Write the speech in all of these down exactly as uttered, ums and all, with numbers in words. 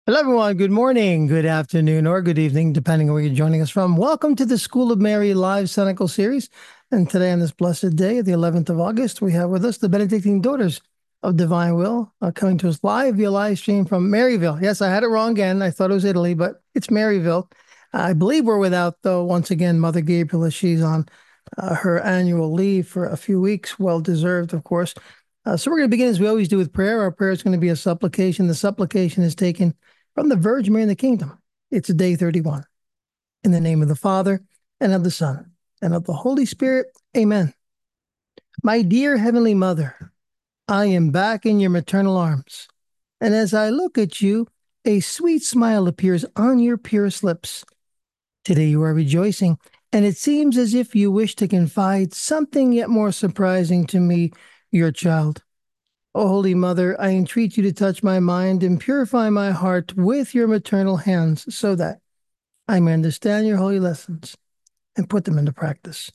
Hello, everyone. Good morning, good afternoon, or good evening, depending on where you're joining us from. Welcome to the School of Mary live Senecal series. And today, on this blessed day, the eleventh of August, we have with us the Benedictine Daughters of Divine Will, uh, coming to us live via live stream from Maryville. Yes, I had it wrong again. I thought it was Italy, but it's Maryville. I believe we're without, though, once again, Mother Gabriel, as she's on uh, her annual leave for a few weeks. Well deserved, of course. Uh, so we're going to begin as we always do with prayer. Our prayer is going to be a supplication. The supplication is taken from the Virgin Mary in the Kingdom. It's day thirty-one. In the name of the Father, and of the Son, and of the Holy Spirit. Amen. My dear Heavenly Mother, I am back in your maternal arms. And as I look at you, a sweet smile appears on your purest lips. Today you are rejoicing, and it seems as if you wish to confide something yet more surprising to me, your child. O Holy Mother, I entreat you to touch my mind and purify my heart with your maternal hands so that I may understand your holy lessons and put them into practice.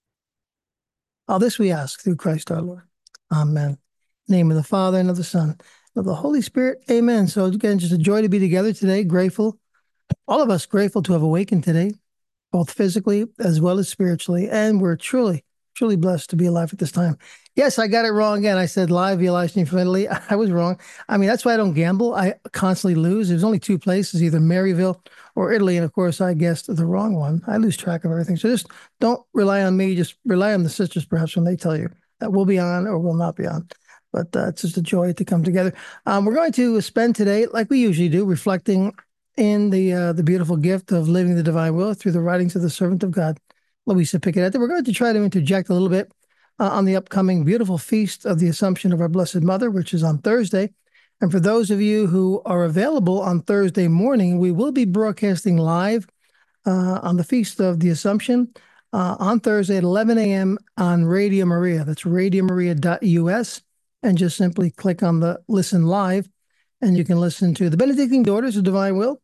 All this we ask through Christ our Lord. Amen. In the name of the Father, and of the Son, and of the Holy Spirit. Amen. So again, just a joy to be together today. Grateful, all of us grateful to have awakened today, both physically as well as spiritually. And we're truly, truly blessed to be alive at this time. Yes, I got it wrong again. I said live via live stream from Italy. I was wrong. I mean, that's why I don't gamble. I constantly lose. There's only two places, either Maryville or Italy. And of course, I guessed the wrong one. I lose track of everything. So just don't rely on me. Just rely on the sisters, perhaps, when they tell you that we'll be on or will not be on. But uh, it's just a joy to come together. Um, we're going to spend today, like we usually do, reflecting in the uh, the beautiful gift of living the divine will through the writings of the servant of God, Luisa Picaretta. We're going to try to interject a little bit uh, on the upcoming beautiful feast of the Assumption of our Blessed Mother, which is on Thursday. And for those of you who are available on Thursday morning, we will be broadcasting live uh, on the Feast of the Assumption uh, on Thursday at eleven a.m. on Radio Maria. That's radio maria dot u s. And just simply click on the Listen Live, and you can listen to the Benedictine Daughters of Divine Will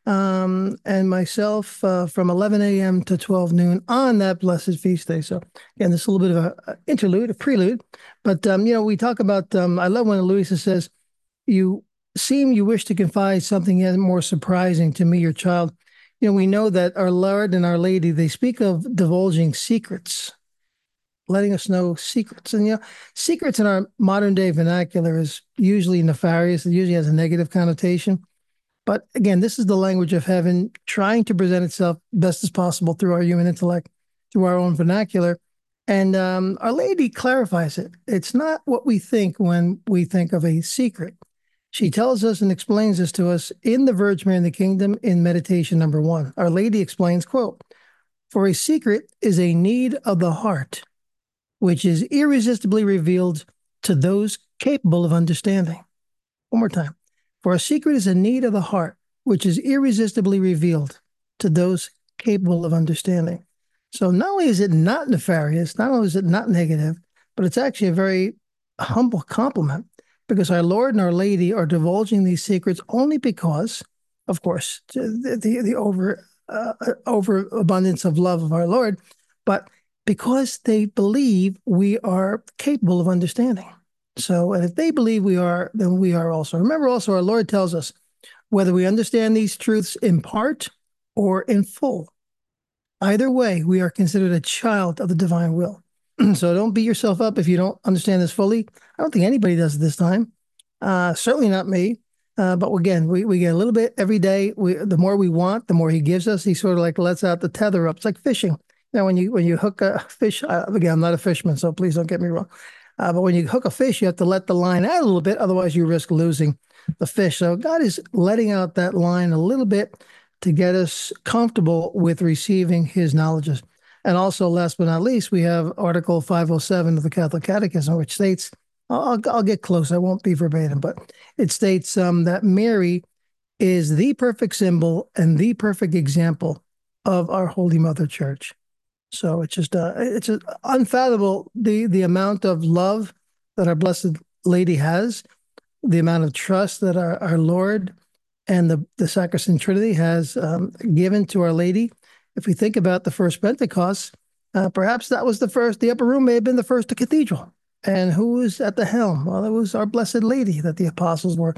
um, and myself uh, from eleven a.m. to twelve noon on that blessed feast day. So again, this is a little bit of an interlude, a prelude. But, um, you know, we talk about, um, I love when Luisa says, you seem you wish to confide something yet more surprising to me, your child. You know, we know that our Lord and our Lady, they speak of divulging secrets, letting us know secrets. And, you know, secrets in our modern day vernacular is usually nefarious. It usually has a negative connotation. But again, this is the language of heaven trying to present itself best as possible through our human intellect, through our own vernacular. And um, Our Lady clarifies it. It's not what we think when we think of a secret. She tells us and explains this to us in the Virgin Mary in the Kingdom in meditation number one. Our Lady explains, quote, "For a secret is a need of the heart, which is irresistibly revealed to those capable of understanding." One more time. "For a secret is a need of the heart, which is irresistibly revealed to those capable of understanding." So not only is it not nefarious, not only is it not negative, but it's actually a very humble compliment, because our Lord and our Lady are divulging these secrets only because, of course, the, the, the over uh, overabundance of love of our Lord, but because they believe we are capable of understanding. So, and if they believe we are, then we are also. Remember also, our Lord tells us whether we understand these truths in part or in full. Either way, we are considered a child of the divine will. So don't beat yourself up if you don't understand this fully. I don't think anybody does at this time. Uh, certainly not me. Uh, but again, we, we get a little bit every day. We, the more we want, the more he gives us. He sort of like lets out the tether up. It's like fishing. Now, when you when you hook a fish, uh, again, I'm not a fisherman, so please don't get me wrong. Uh, but when you hook a fish, you have to let the line out a little bit. Otherwise, you risk losing the fish. So God is letting out that line a little bit to get us comfortable with receiving his knowledges. And also, last but not least, we have Article five oh seven of the Catholic Catechism, which states, I'll, I'll get close, I won't be verbatim, but it states um, that Mary is the perfect symbol and the perfect example of our Holy Mother Church. So it's just uh, it's unfathomable the the amount of love that our Blessed Lady has, the amount of trust that our, our Lord and the, the Sacrosanct Trinity has um, given to Our Lady. If we think about the first Pentecost, uh, perhaps that was the first, the upper room may have been the first cathedral. And who was at the helm? Well, it was our Blessed Lady that the apostles were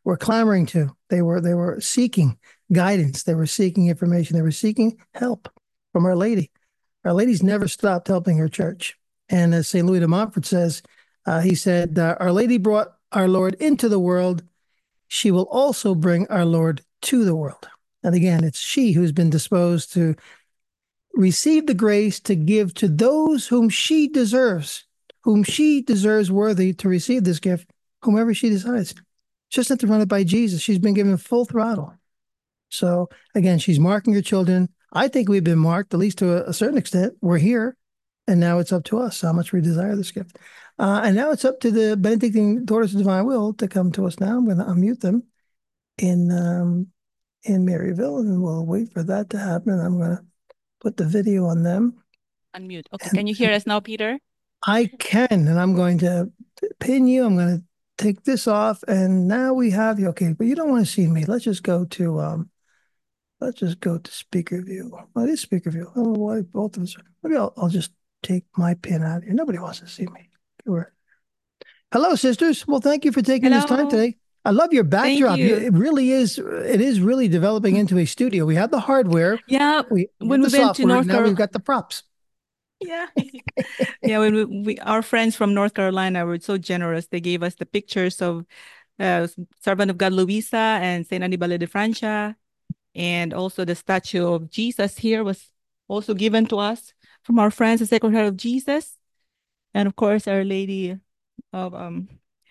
were clamoring to. They were they were seeking guidance. They were seeking information. They were seeking help from Our Lady. Our Lady's never stopped helping her church. And as Saint Louis de Montfort says, uh, he said, uh, Our Lady brought our Lord into the world. She will also bring our Lord to the world. And again, it's she who's been disposed to receive the grace to give to those whom she deserves, whom she deserves worthy to receive this gift, whomever she decides. She doesn't have to run it by Jesus. She's been given full throttle. So again, she's marking her children. I think we've been marked, at least to a, a certain extent. We're here, and now it's up to us how much we desire this gift. Uh, and now it's up to the Benedictine Daughters of Divine Will to come to us now. I'm going to unmute them in um, in Maryville, and we'll wait for that to happen. I'm going to put the video on them. Unmute. Okay. And can you hear us now, Peter? I can, and I'm going to pin you. I'm going to take this off, and now we have you. Okay, but you don't want to see me. Let's just go to um, let's just go to speaker view. Well, it is speaker view. I don't know why both of us. Are, maybe I'll, I'll just take my pin out here. Nobody wants to see me. Hello, sisters. Well, thank you for taking Hello. this time today. I love your backdrop. Thank you. It really is. It is really developing into a studio. We have the hardware. Yeah. We when the we went to North Carolina, now Car- we've got the props. Yeah. yeah. When we, we, our friends from North Carolina were so generous. They gave us the pictures of uh, Servant of God Luisa and Saint Anibale de Francia. And also the statue of Jesus here was also given to us from our friends, the Sacred Heart of Jesus. And of course, Our Lady of um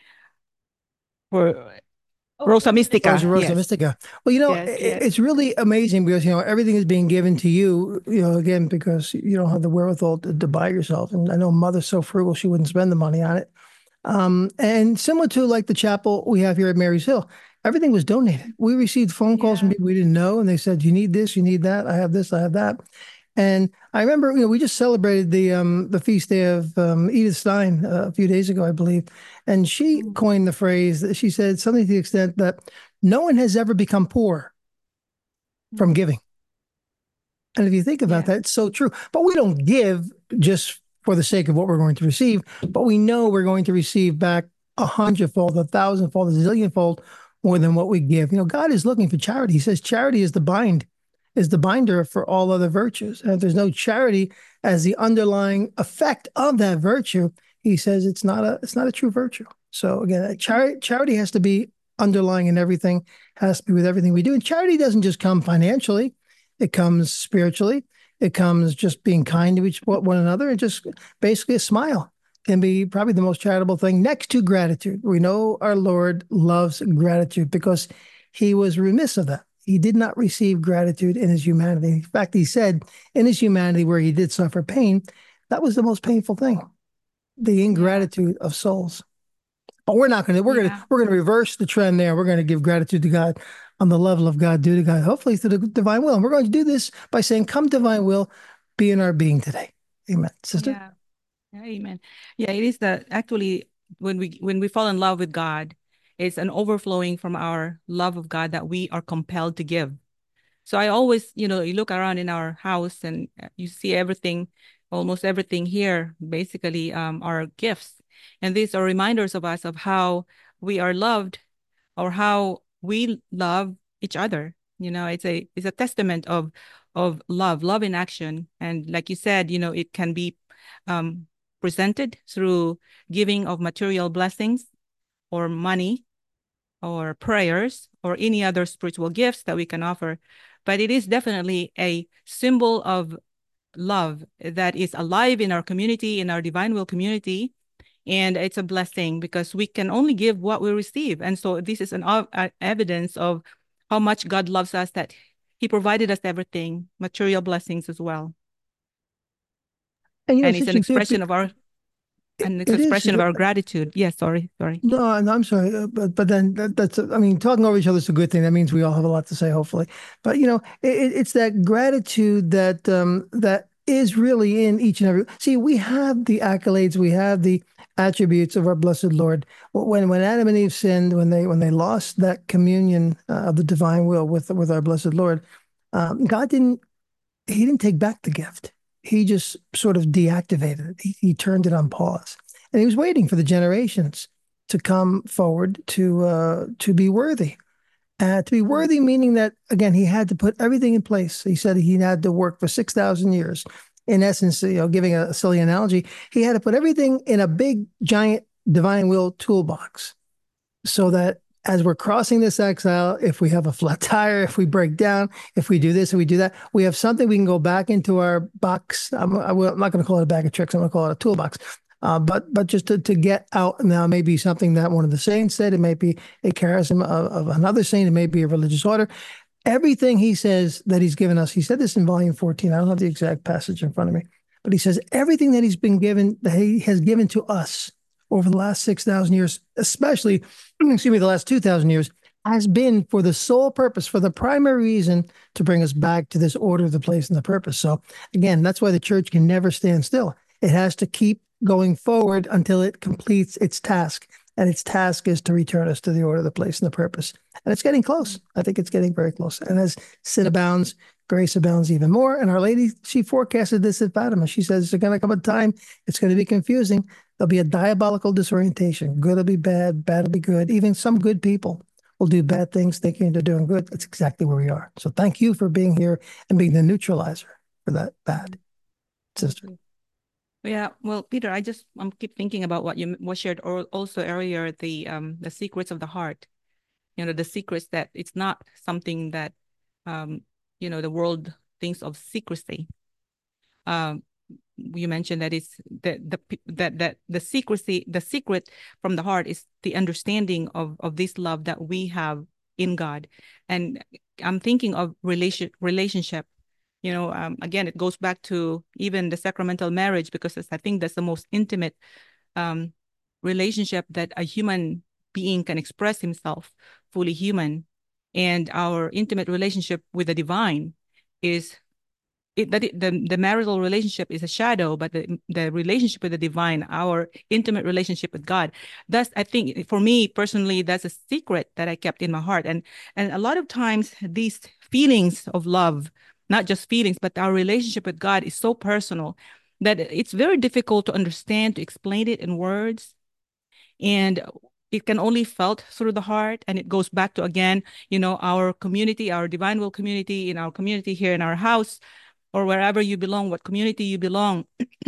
for oh, Rosa Mystica. Rosa, Rosa yes. Mystica. Well, you know, yes, it, yes. it's really amazing because, you know, everything is being given to you, you know, again, because you don't have the wherewithal to, to buy yourself. And I know Mother's so frugal, she wouldn't spend the money on it. Um, and similar to like the chapel we have here at Mary's Hill, everything was donated. We received phone calls yeah. from people we didn't know, and they said, you need this, you need that. I have this, I have that. And I remember, you know, we just celebrated the um, the feast day of um, Edith Stein uh, a few days ago, I believe. And she mm-hmm. coined the phrase that she said something to the extent that no one has ever become poor mm-hmm. from giving. And if you think about yeah. that, it's so true. But we don't give just for the sake of what we're going to receive, but we know we're going to receive back a hundredfold, a thousandfold, a zillionfold more than what we give. You know, God is looking for charity. He says charity is the bind, is the binder for all other virtues. And if there's no charity as the underlying effect of that virtue, he says it's not a it's not a true virtue. So again, char- charity has to be underlying in everything, has to be with everything we do. And charity doesn't just come financially. It comes spiritually. It comes just being kind to each one another, and just basically a smile can be probably the most charitable thing next to gratitude. We know our Lord loves gratitude because he was remiss of that. He did not receive gratitude in his humanity. In fact, he said in his humanity where he did suffer pain, that was the most painful thing, the ingratitude yeah. of souls. But we're not going to, we're yeah. going to, we're going to reverse the trend there. We're going to give gratitude to God on the level of God due to God, hopefully through the divine will. And we're going to do this by saying, come divine will, be in our being today. Amen. Sister? Yeah. yeah amen. Yeah, it is that actually when we, when we fall in love with God, it's an overflowing from our love of God that we are compelled to give. So I always, you know, you look around in our house and you see everything, almost everything here, basically um, are gifts. And these are reminders of us of how we are loved or how we love each other. You know, it's a it's a testament of of love, love in action. And like you said, you know, it can be um, presented through giving of material blessings or money or prayers or any other spiritual gifts that we can offer. But it is definitely a symbol of love that is alive in our community, in our divine will community. And it's a blessing because we can only give what we receive. And so this is an uh, evidence of how much God loves us, that he provided us everything, material blessings as well. And, you know, and it's an expression of our and it's an expression is, of our gratitude. Yes, sorry, sorry. No, no, I'm sorry. Uh, but but then that, that's, I mean, talking over each other is a good thing. That means we all have a lot to say, hopefully. But, you know, it, it's that gratitude that um, that is really in each and every. See, we have the accolades, we have the attributes of our blessed Lord. When when Adam and Eve sinned, when they when they lost that communion uh, of the divine will with with our blessed Lord, um, God didn't he didn't take back the gift. He just sort of deactivated it. He, he turned it on pause, and he was waiting for the generations to come forward to uh, to be worthy. Uh, to be worthy, meaning that, again, he had to put everything in place. He said he had to work for six thousand years. In essence, you know, giving a, a silly analogy, he had to put everything in a big, giant divine will toolbox so that as we're crossing this exile, if we have a flat tire, if we break down, if we do this, if we do that, we have something we can go back into our box. I'm, I'm not going to call it a bag of tricks. I'm going to call it a toolbox. Uh, but but just to, to get out now, maybe something that one of the saints said. It may be a charism of, of another saint. It may be a religious order. Everything he says that he's given us, he said this in volume fourteen. I don't have the exact passage in front of me, but he says everything that he's been given, that he has given to us over the last six thousand years, especially, excuse me, the last two thousand years, has been for the sole purpose, for the primary reason to bring us back to this order, the place, and the purpose. So again, that's why the church can never stand still. It has to keep going forward until it completes its task. And its task is to return us to the order, the place, and the purpose. And it's getting close. I think it's getting very close. And as sin abounds, grace abounds even more. And Our Lady, she forecasted this at Fatima. She says there's going to come a time, it's going to be confusing. There'll be a diabolical disorientation. Good will be bad, bad will be good. Even some good people will do bad things thinking they're doing good. That's exactly where we are. So thank you for being here and being the neutralizer for that bad, sister. Yeah, well, Peter, I just I'm keep thinking about what you was shared or also earlier, the um the secrets of the heart. You know, the secrets that it's not something that um you know the world thinks of secrecy. Um, you mentioned that it's the the that that the secrecy the secret from the heart is the understanding of of this love that we have in God, and I'm thinking of relation relationship. You know, um, again, it goes back to even the sacramental marriage, because I think that's the most intimate um, relationship that a human being can express himself fully human. And our intimate relationship with the divine is it, that it, the, the marital relationship is a shadow, but the, the relationship with the divine, our intimate relationship with God, that's, I think, for me personally, that's a secret that I kept in my heart. And, and a lot of times these feelings of love, not just feelings, but our relationship with God is so personal that it's very difficult to understand, to explain it in words. And it can only felt through the heart. And it goes back to, again, you know, our community, our divine will community, in our community here in our house, or wherever you belong, what community you belong.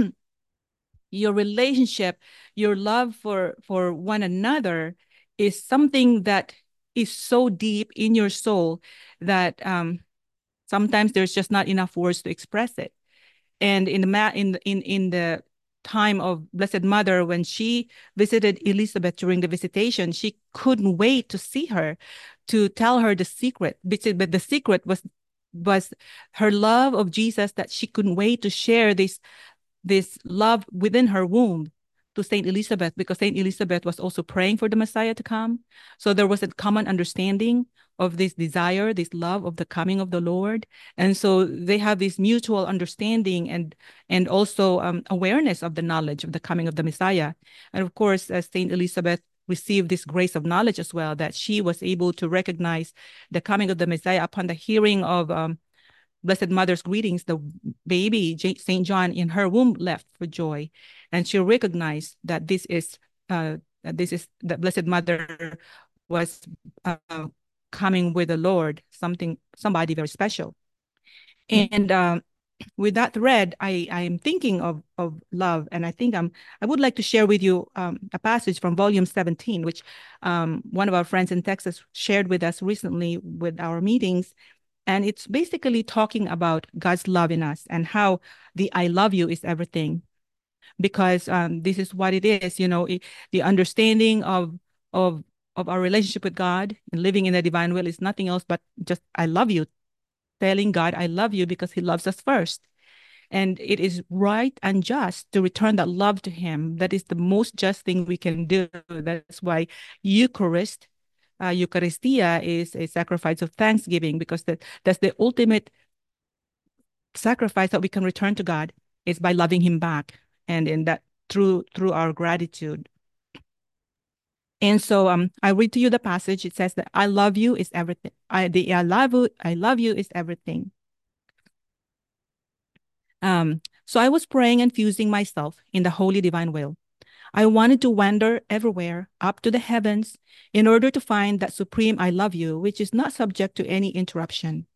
Your relationship, your love for for one another is something that is so deep in your soul that um, sometimes there's just not enough words to express it. And in the ma- in in in the time of Blessed Mother, when she visited Elizabeth during the visitation, she couldn't wait to see her, to tell her the secret. But the secret was was her love of Jesus, that she couldn't wait to share this this love within her womb to Saint Elizabeth, because Saint Elizabeth was also praying for the Messiah to come. So there was a common understanding of this desire, this love of the coming of the Lord. And so they have this mutual understanding and and also um, awareness of the knowledge of the coming of the Messiah. And of course, as Saint Elizabeth received this grace of knowledge as well, that she was able to recognize the coming of the Messiah upon the hearing of um, Blessed Mother's greetings. The baby, Saint John, in her womb leapt for joy, and she recognized that this is uh, that this is that Blessed Mother was uh, coming with the Lord, something somebody very special. And um, with that thread, I I am thinking of of love, and I think I'm I would like to share with you um, a passage from volume seventeen, which um, one of our friends in Texas shared with us recently with our meetings. And it's basically talking about God's love in us and how the I love you is everything. Because um, this is what it is, you know, it, the understanding of, of, of our relationship with God and living in the divine will is nothing else but just I love you, telling God I love you because he loves us first. And it is right and just to return that love to him. That is the most just thing we can do. That's why Eucharist, uh, Eucharistia is a sacrifice of thanksgiving, because that, that's the ultimate sacrifice that we can return to God, is by loving him back, and in that through through our gratitude. And so um, I read to you the passage. It says that I love you is everything. I the I love you, I love you is everything. Um, so I was praying and fusing myself in the holy divine will. I wanted to wander everywhere, up to the heavens, in order to find that supreme I love you, which is not subject to any interruption.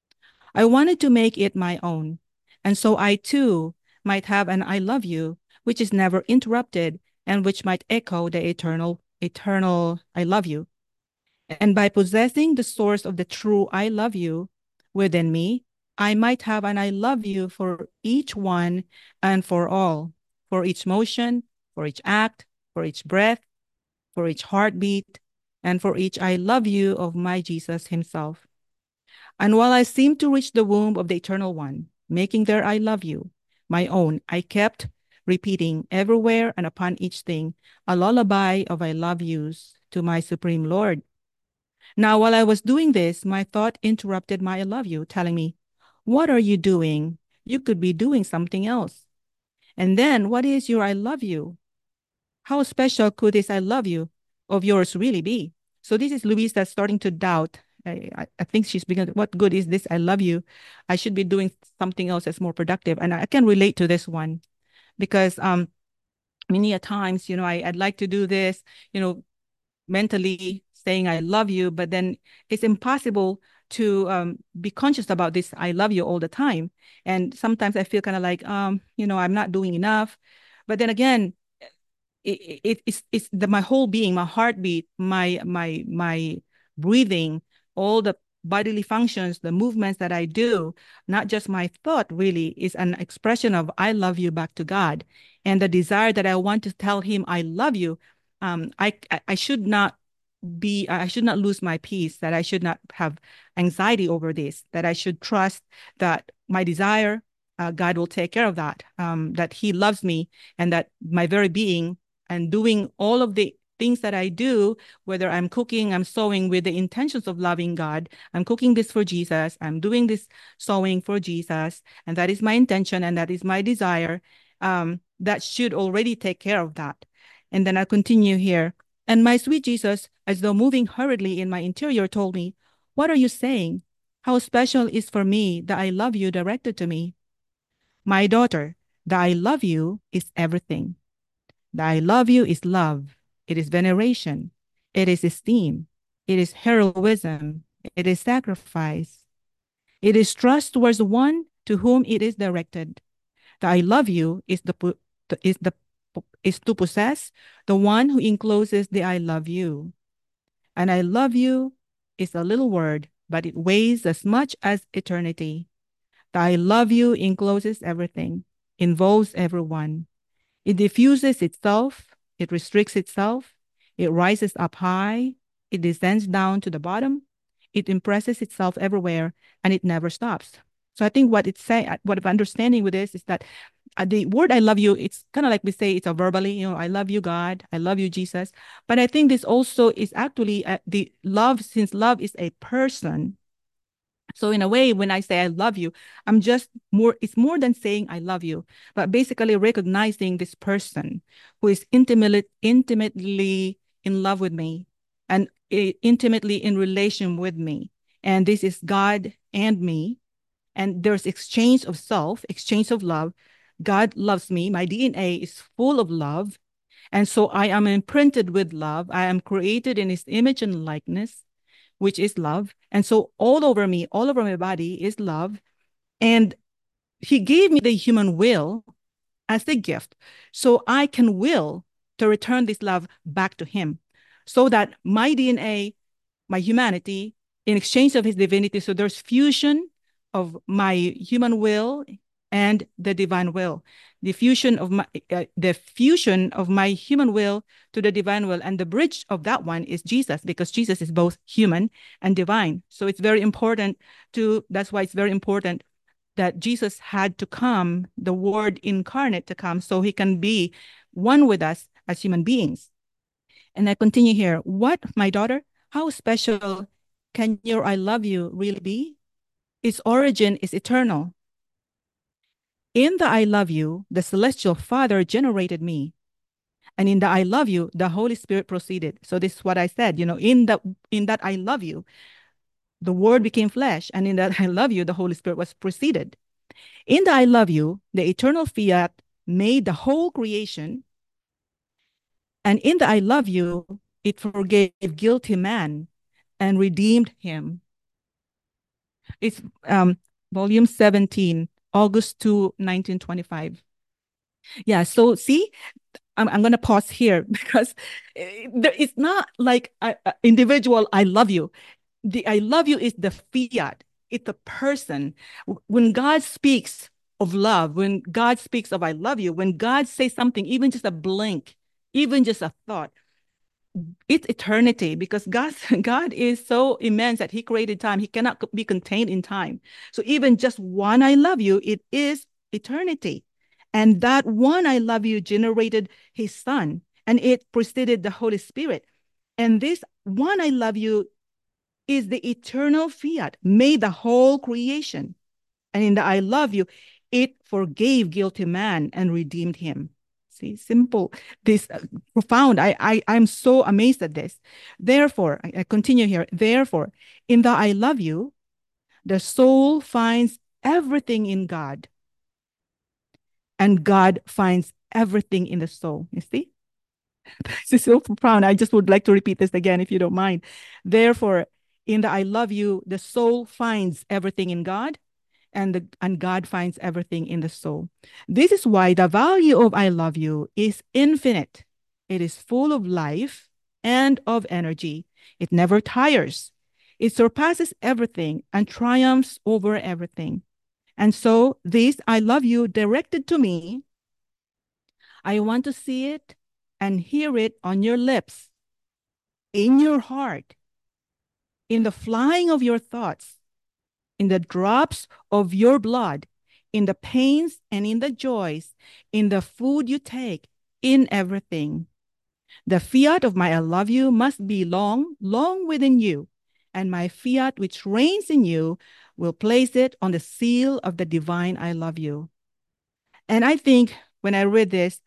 I wanted to make it my own, and so I too might have an I love you, which is never interrupted and which might echo the eternal, eternal I love you. And by possessing the source of the true I love you within me, I might have an I love you for each one and for all, for each motion, for each act, for each breath, for each heartbeat, and for each I love you of my Jesus himself. And while I seemed to reach the womb of the Eternal One, making there I love you, my own, I kept repeating everywhere and upon each thing a lullaby of I love yous to my Supreme Lord. Now, while I was doing this, my thought interrupted my I love you, telling me, what are you doing? You could be doing something else. And then, what is your I love you? How special could this I love you of yours really be? So this is Louisa starting to doubt. I, I think she's beginning, what good is this I love you? I should be doing something else that's more productive. And I can relate to this one because um, many a times, you know, I, I'd like to do this, you know, mentally saying I love you, but then it's impossible to um, be conscious about this I love you all the time. And sometimes I feel kind of like, um, you know, I'm not doing enough. But then again, it, it, it's it's the my whole being, my heartbeat, my my my breathing, all the bodily functions, the movements that I do, not just my thought really, is an expression of I love you back to God. And the desire that I want to tell him I love you, um, I I should not be I should not lose my peace, that I should not have anxiety over this, that I should trust that my desire, uh, God will take care of that, um, that he loves me, and that my very being and doing all of the things that I do, whether I'm cooking, I'm sewing with the intentions of loving God, I'm cooking this for Jesus, I'm doing this sewing for Jesus, and that is my intention and that is my desire, um, that should already take care of that. And then I continue here. And my sweet Jesus, as though moving hurriedly in my interior, told me, what are you saying? How special is for me the I love you directed to me? My daughter, the I love you is everything. The I love you is love. It is veneration. It is esteem. It is heroism. It is sacrifice. It is trust towards the one to whom it is directed. The I love you is the is the is to possess the one who encloses the I love you. And I love you is a little word, but it weighs as much as eternity. The I love you encloses everything, involves everyone. It diffuses itself, it restricts itself, it rises up high, it descends down to the bottom, it impresses itself everywhere, and it never stops. So I think what it's saying, what I'm understanding with this is that uh, the word I love you, it's kind of like we say it's a verbally, you know, I love you, God, I love you, Jesus. But I think this also is actually uh, the love, since love is a person. So in a way, when I say I love you, I'm just more, it's more than saying I love you, but basically recognizing this person who is intimately, intimately in love with me and uh, intimately in relation with me. And this is God and me. And there's exchange of self, exchange of love. God loves me. My D N A is full of love. And so I am imprinted with love. I am created in his image and likeness, which is love. And so all over me, all over my body is love. And he gave me the human will as a gift so I can will to return this love back to him, so that my D N A, my humanity, in exchange of his divinity, so there's fusion of my human will and the divine will, the fusion of my uh, the fusion of my human will to the divine will, and the bridge of that one is Jesus, because Jesus is both human and divine. So it's very important to, that's why it's very important that Jesus had to come, the word incarnate to come, so he can be one with us as human beings. And I continue here. What, my daughter, how special can your I love you really be? Its origin is eternal. In the I love you, the celestial Father generated me. And in the I love you, the Holy Spirit proceeded. So this is what I said, you know, in that in that I love you, the word became flesh. And in that I love you, the Holy Spirit was proceeded. In the I love you, the eternal fiat made the whole creation. And in the I love you, it forgave guilty man and redeemed him. It's um, volume seventeen, August second, nineteen twenty-five. Yeah, so see, I'm, I'm going to pause here because it's not like an individual, I love you. The I love you is the fiat, it's the person. When God speaks of love, when God speaks of I love you, when God says something, even just a blink, even just a thought, it's eternity, because God, God is so immense that he created time. He cannot be contained in time. So even just one I love you, it is eternity. And that one I love you generated his son, and it preceded the Holy Spirit. And this one I love you is the eternal fiat, made the whole creation. And in the I love you, it forgave guilty man and redeemed him. See, simple, this uh, profound. I, I, I'm so amazed at this. Therefore, I, I continue here. Therefore, in the I love you, the soul finds everything in God, and God finds everything in the soul. You see? This is so profound. I just would like to repeat this again, if you don't mind. Therefore, in the I love you, the soul finds everything in God, and the and God finds everything in the soul. This is why the value of I love you is infinite. It is full of life and of energy. It never tires. It surpasses everything and triumphs over everything. And so this I love you directed to me, I want to see it and hear it on your lips, in your heart, in the flying of your thoughts, in the drops of your blood, in the pains and in the joys, in the food you take, in everything. The fiat of my I love you must be long, long within you, and my fiat which reigns in you will place it on the seal of the divine I love you. And I think when I read this,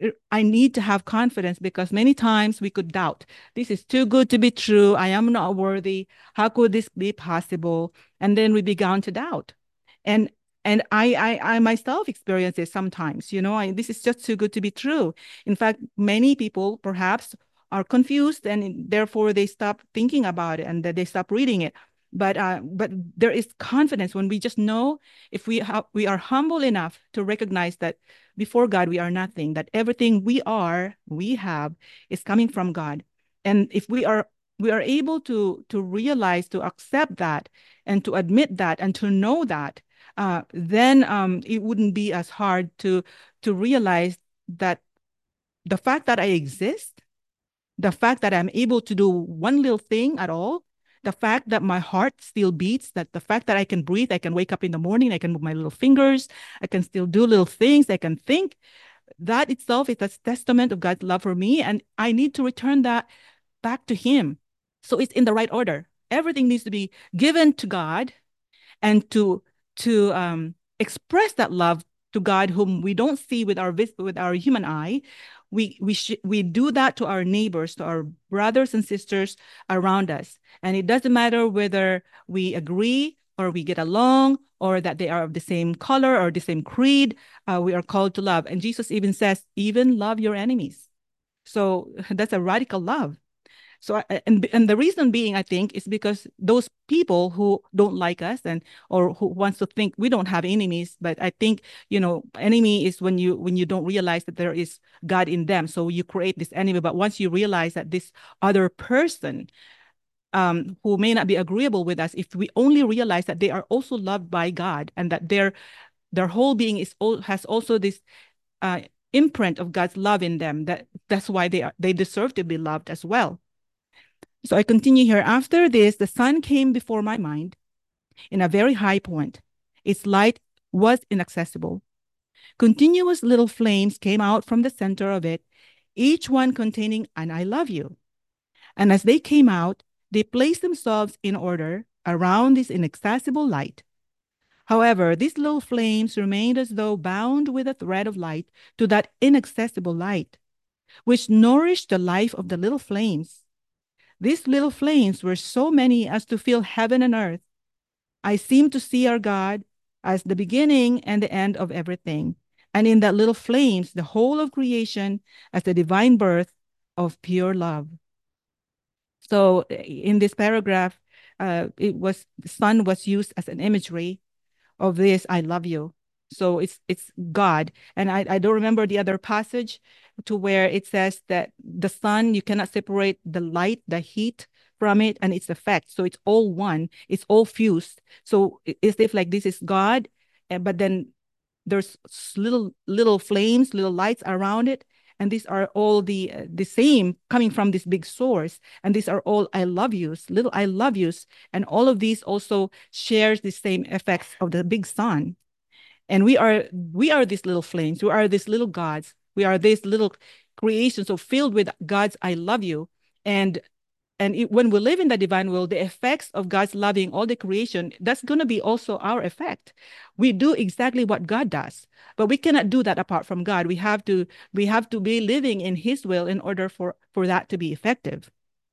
I need to have confidence, because many times we could doubt. This is too good to be true. I am not worthy. How could this be possible? And then we began to doubt. And and I I, I myself experience this sometimes. You know, I, this is just too good to be true. In fact, many people perhaps are confused, and therefore they stop thinking about it, and that they stop reading it. But uh, but there is confidence when we just know, if we have we are humble enough to recognize that before God we are nothing, that everything we are, we have, is coming from God. And if we are we are able to to realize, to accept that, and to admit that, and to know that, uh, then um, it wouldn't be as hard to to realize that the fact that I exist, the fact that I'm able to do one little thing at all, the fact that my heart still beats, that the fact that I can breathe, I can wake up in the morning, I can move my little fingers, I can still do little things, I can think, that itself is a testament of God's love for me. And I need to return that back to him. So it's in the right order. Everything needs to be given to God, and to to um, express that love to God, whom we don't see with our with our human eye. We we sh- we do that to our neighbors, to our brothers and sisters around us, and it doesn't matter whether we agree or we get along, or that they are of the same color or the same creed. Uh, we are called to love, and Jesus even says, "Even love your enemies." So that's a radical love. So and and the reason being, I think, is because those people who don't like us, and or who wants to think we don't have enemies, but I think, you know, enemy is when you when you don't realize that there is God in them. So you create this enemy, but once you realize that this other person, um, who may not be agreeable with us, if we only realize that they are also loved by God, and that their their whole being is all, has also this uh, imprint of God's love in them, that that's why they are they deserve to be loved as well. So I continue here. After this, the sun came before my mind in a very high point. Its light was inaccessible. Continuous little flames came out from the center of it, each one containing an I love you. And as they came out, they placed themselves in order around this inaccessible light. However, these little flames remained as though bound with a thread of light to that inaccessible light, which nourished the life of the little flames. These little flames were so many as to fill heaven and earth. I seemed to see our God as the beginning and the end of everything. And in that little flames, the whole of creation as the divine birth, of pure love. So in this paragraph, uh, it was the sun was used as an imagery of this I love you. So it's it's God. And I, I don't remember the other passage to where it says that the sun, you cannot separate the light, the heat from it and its effect. So it's all one, it's all fused. So it's if like this is God, and but then there's little little flames, little lights around it, and these are all the uh, the same coming from this big source, and these are all I love yous, little I love yous, and all of these also shares the same effects of the big sun. And we are we are these little flames, we are these little gods, we are these little creations so filled with God's I love you. And and it, when we live in the divine will, the effects of God's loving all the creation, that's going to be also our effect. We do exactly what God does, but we cannot do that apart from God. We have to we have to be living in His will in order for for that to be effective.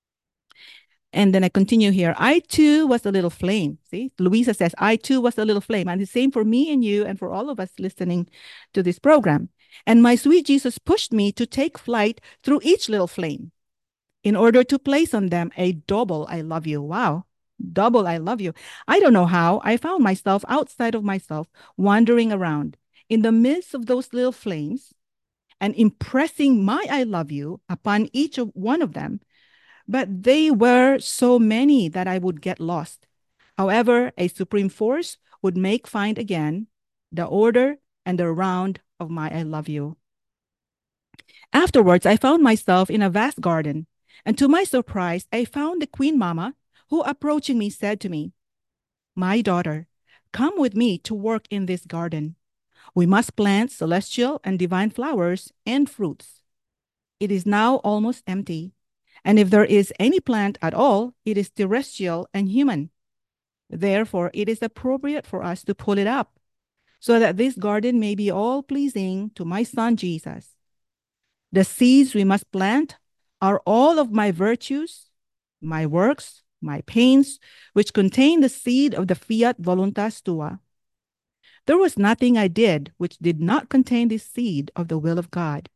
And then I continue here. I too was a little flame. See, Louisa says, I too was a little flame. And the same for me and you and for all of us listening to this program. And my sweet Jesus pushed me to take flight through each little flame in order to place on them a double I love you. Wow. Double I love you. I don't know how. I found myself outside of myself, wandering around in the midst of those little flames and impressing my I love you upon each of one of them. But they were so many that I would get lost. However, a supreme force would make find again the order and the round of my I love you. Afterwards, I found myself in a vast garden, and to my surprise, I found the Queen Mama, who approaching me said to me, my daughter, come with me to work in this garden. We must plant celestial and divine flowers and fruits. It is now almost empty, and if there is any plant at all, it is terrestrial and human. Therefore, it is appropriate for us to pull it up, so that this garden may be all pleasing to my son Jesus. The seeds we must plant are all of my virtues, my works, my pains, which contain the seed of the fiat voluntas tua. There was nothing I did which did not contain the seed of the will of God.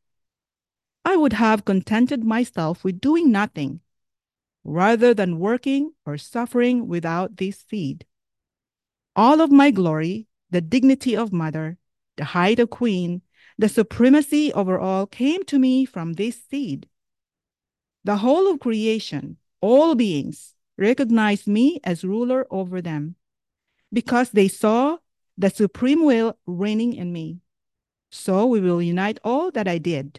I would have contented myself with doing nothing, rather than working or suffering without this seed. All of my glory, the dignity of mother, the height of queen, the supremacy over all came to me from this seed. The whole of creation, all beings, recognized me as ruler over them, because they saw the supreme will reigning in me. So we will unite all that I did,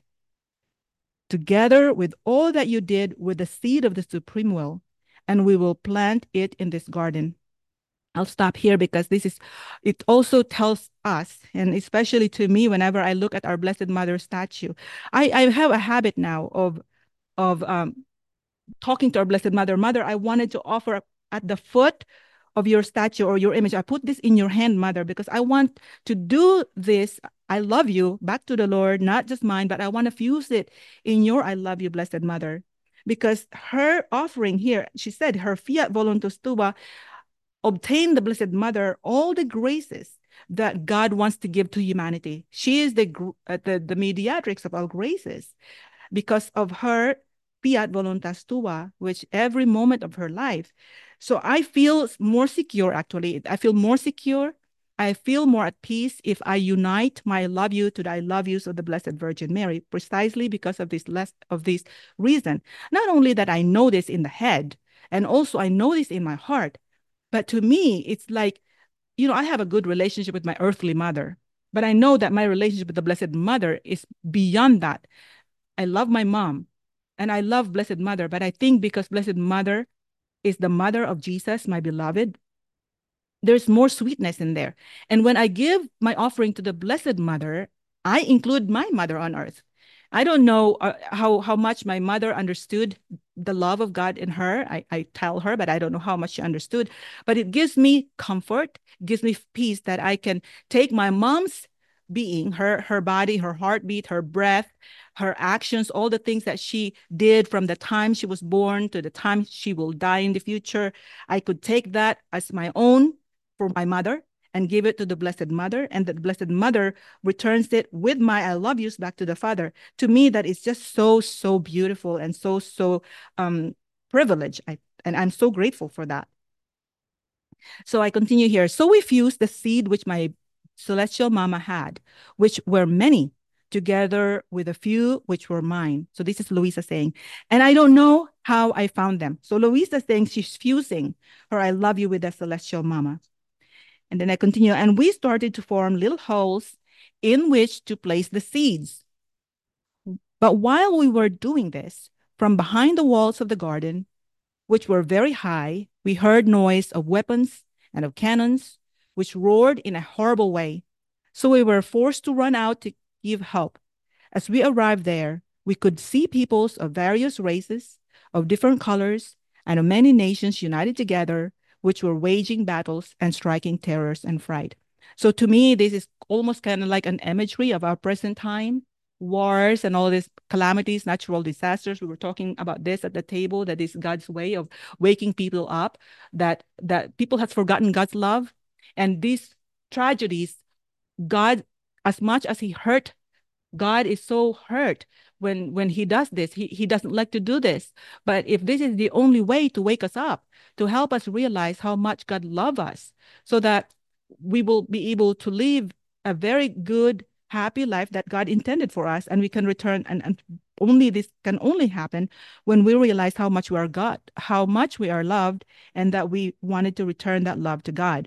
together with all that you did, with the seed of the supreme will, and we will plant it in this garden. I'll stop here because this is, it also tells us, and especially to me, whenever I look at our Blessed Mother statue, I, I have a habit now of, of um, talking to our Blessed Mother. Mother, I wanted to offer at the foot of your statue or your image. I put this in your hand, Mother, because I want to do this. I love you back to the Lord, not just mine, but I want to fuse it in your I love you, Blessed Mother. Because her offering here, she said, her fiat voluntas tua, obtain the Blessed Mother all the graces that God wants to give to humanity. She is the, uh, the, the mediatrix of all graces. Because of her fiat voluntas tua, which every moment of her life. So I feel more secure, actually. I feel more secure. I feel more at peace if I unite my love you to the I love yous of the Blessed Virgin Mary, precisely because of this less of this reason. Not only that I know this in the head, and also I know this in my heart, but to me, it's like, you know, I have a good relationship with my earthly mother, but I know that my relationship with the Blessed Mother is beyond that. I love my mom and I love Blessed Mother, but I think because Blessed Mother is the mother of Jesus, my beloved, there's more sweetness in there. And when I give my offering to the Blessed Mother, I include my mother on earth. I don't know uh, how, how much my mother understood the love of God in her. I, I tell her, but I don't know how much she understood. But it gives me comfort, gives me peace that I can take my mom's being, her, her body, her heartbeat, her breath, her actions, all the things that she did from the time she was born to the time she will die in the future. I could take that as my own for my mother, and give it to the Blessed Mother, and the Blessed Mother returns it with my I love yous back to the Father. To me, that is just so, so beautiful and so, so um, privileged. I, and I'm so grateful for that. So I continue here. So we fused the seed which my celestial mama had, which were many, together with a few which were mine. So this is Louisa saying, and I don't know how I found them. So Louisa saying she's fusing her I love you with the celestial mama. And then I continue, and we started to form little holes in which to place the seeds. But while we were doing this, from behind the walls of the garden, which were very high, we heard noise of weapons and of cannons, which roared in a horrible way. So we were forced to run out to give help. As we arrived there, we could see peoples of various races, of different colors, and of many nations united together, which were waging battles and striking terrors and fright. So to me, this is almost kind of like an imagery of our present time, wars and all these calamities, natural disasters. We were talking about this at the table, that is God's way of waking people up, that that people has forgotten God's love. And these tragedies, God, as much as he hurt, God is so hurt when when he does this. He, he doesn't like to do this. But if this is the only way to wake us up, to help us realize how much God loves us, so that we will be able to live a very good, happy life that God intended for us, and we can return, and, and only this can only happen when we realize how much we are God, how much we are loved, and that we wanted to return that love to God.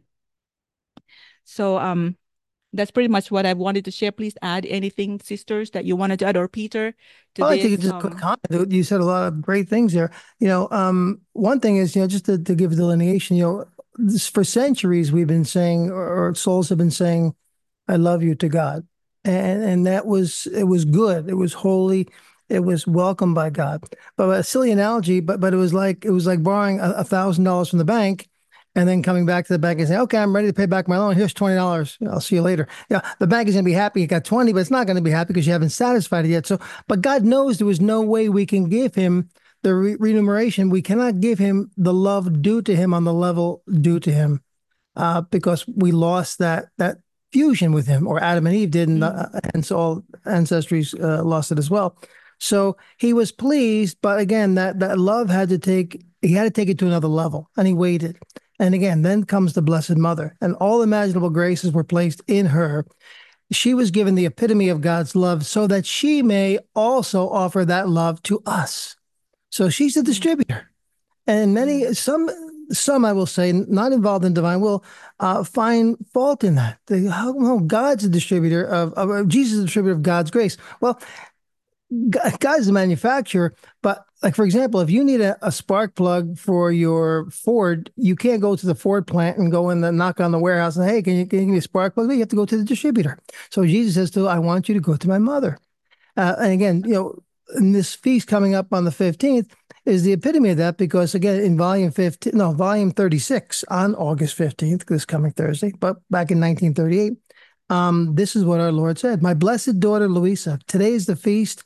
So um that's pretty much what I wanted to share. Please add anything, sisters, that you wanted to add, or Peter, to Well, I think this. it's just a quick Um, comment. You said a lot of great things there. You know, um, one thing is, you know, just to, to give delineation, you know, this, for centuries we've been saying, or, or souls have been saying, I love you to God. And and that was it was good. It was holy. It was welcomed by God. But a silly analogy, but but it was like it was like borrowing a, a thousand dollars from the bank and then coming back to the bank and saying, okay, I'm ready to pay back my loan. Here's twenty dollars. I'll see you later. Yeah, the bank is gonna be happy you got twenty, but it's not gonna be happy because you haven't satisfied it yet. So, but God knows there was no way we can give him the re- remuneration. We cannot give him the love due to him on the level due to him uh, because we lost that that fusion with him, or Adam and Eve did, and, uh, mm, and so all ancestries uh, lost it as well. So he was pleased, but again, that that love had to take he had to take it to another level, and he waited. And again, then comes the Blessed Mother, and all imaginable graces were placed in her. She was given the epitome of God's love so that she may also offer that love to us. So she's the mm, distributor. And yeah. many, some, some I will say, not involved in divine will, uh, find fault in that. They, how, well, God's a distributor of, of Jesus is a distributor of God's grace. Well, God's the manufacturer, but like for example, if you need a, a spark plug for your Ford, you can't go to the Ford plant and go in and knock on the warehouse and hey, can you, can you give me a spark plug? You have to go to the distributor. So Jesus says to, I want you to go to my mother. Uh, and again, you know, in this feast coming up on the fifteenth is the epitome of that because, again, in volume fifteen, no, volume thirty-six on August fifteenth, this coming Thursday, but back in nineteen thirty-eight, um, this is what our Lord said. My blessed daughter, Louisa, today is the feast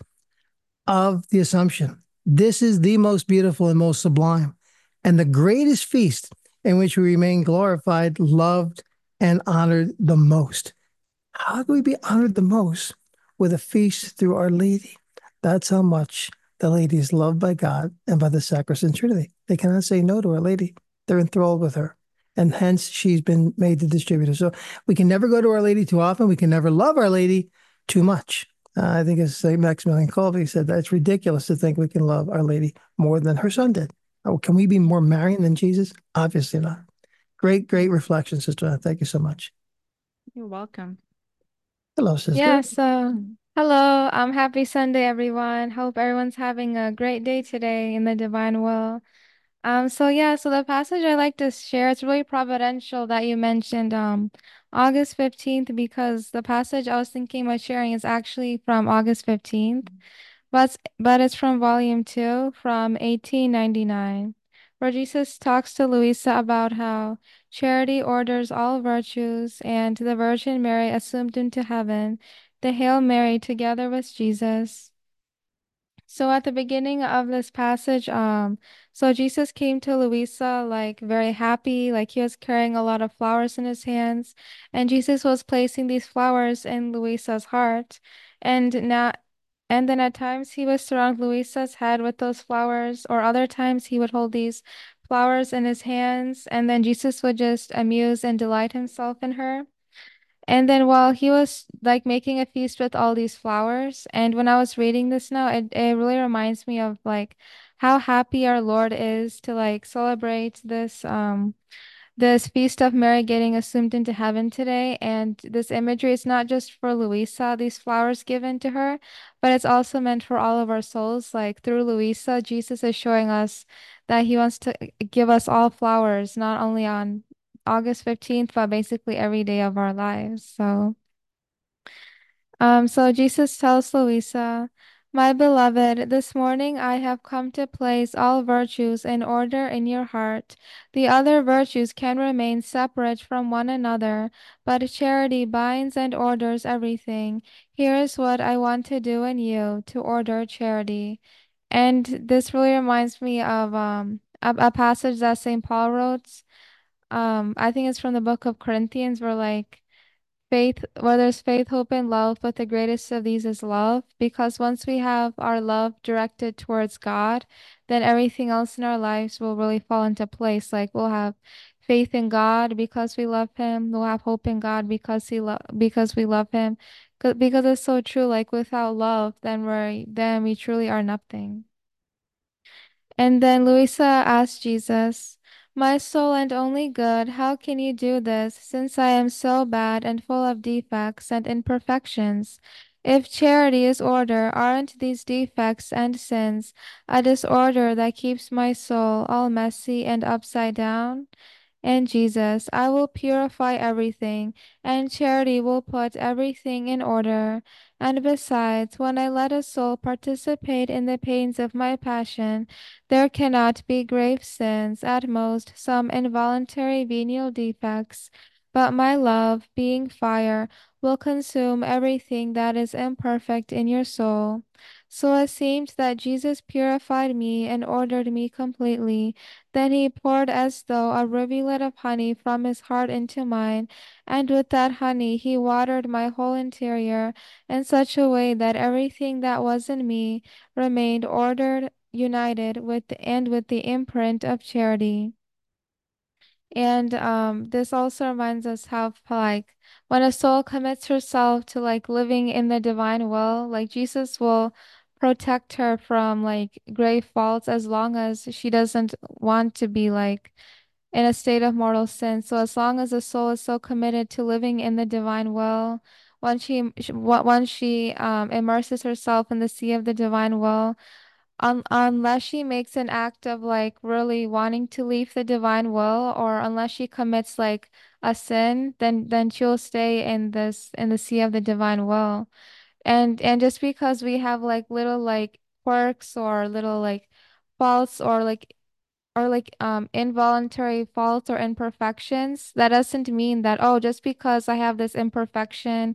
of the Assumption. This is the most beautiful and most sublime and the greatest feast in which we remain glorified, loved, and honored the most. How do we be honored the most? With a feast through Our Lady. That's how much the Lady is loved by God and by the Sacrosanct Trinity. They cannot say no to Our Lady. They're enthralled with her. And hence she's been made the distributor. So we can never go to Our Lady too often. We can never love Our Lady too much. Uh, I think as Saint Maximilian Kolbe said, that it's ridiculous to think we can love Our Lady more than her son did. Oh, can we be more Marian than Jesus? Obviously not. Great, great reflection, Sister. Thank you so much. You're welcome. Hello, Sister. Yeah, so hello, um, happy Sunday, everyone. Hope everyone's having a great day today in the divine will. Um, so yeah, so the passage I like to share, it's really providential that you mentioned um August fifteenth because the passage I was thinking about sharing is actually from August fifteenth, but but it's from volume two from eighteen ninety-nine, where Jesus talks to Louisa about how charity orders all virtues, and the Virgin Mary assumed into heaven the Hail Mary together with Jesus. So at the beginning of this passage, um, so Jesus came to Louisa like very happy, like he was carrying a lot of flowers in his hands, and Jesus was placing these flowers in Louisa's heart. And now and then at times he would surround Louisa's head with those flowers, or other times he would hold these flowers in his hands, and then Jesus would just amuse and delight himself in her. And then while he was like making a feast with all these flowers, and when I was reading this now, it, it really reminds me of like how happy our Lord is to like celebrate this um this feast of Mary getting assumed into heaven today. And this imagery is not just for Louisa, these flowers given to her, but it's also meant for all of our souls. Like through Louisa, Jesus is showing us that he wants to give us all flowers, not only on August fifteenth, but basically every day of our lives. So, um, so Jesus tells Louisa, "My beloved, this morning I have come to place all virtues in order in your heart. The other virtues can remain separate from one another, but charity binds and orders everything. Here is what I want to do in you, to order charity." And this really reminds me of um a, a passage that Saint Paul wrote. Um, I think it's from the book of Corinthians, where like faith, where there's faith, hope, and love, but the greatest of these is love. Because once we have our love directed towards God, then everything else in our lives will really fall into place. Like we'll have faith in God because we love Him. We'll have hope in God because He lo- because we love Him. 'Cause- Because it's so true. Like without love, then we're then we truly are nothing. And then Louisa asked Jesus, "My soul and only good, how can you do this, since I am so bad and full of defects and imperfections? If charity is order, aren't these defects and sins a disorder that keeps my soul all messy and upside down?" And Jesus, "I will purify everything, and charity will put everything in order. And besides, when I let a soul participate in the pains of my passion, there cannot be grave sins, at most some involuntary venial defects. But my love, being fire, will consume everything that is imperfect in your soul." So it seemed that Jesus purified me and ordered me completely. Then he poured as though a rivulet of honey from his heart into mine, and with that honey he watered my whole interior in such a way that everything that was in me remained ordered, united with and with the imprint of charity. And um, this also reminds us how, like, when a soul commits herself to like living in the divine will, like Jesus will protect her from like grave faults as long as she doesn't want to be like in a state of mortal sin. So as long as the soul is so committed to living in the divine will, once she once she um, immerses herself in the sea of the divine will, Un unless she makes an act of like really wanting to leave the divine will, or unless she commits like a sin, then then she'll stay in this in the sea of the divine will. And and just because we have like little like quirks or little like faults or like or like um involuntary faults or imperfections, that doesn't mean that, oh, just because I have this imperfection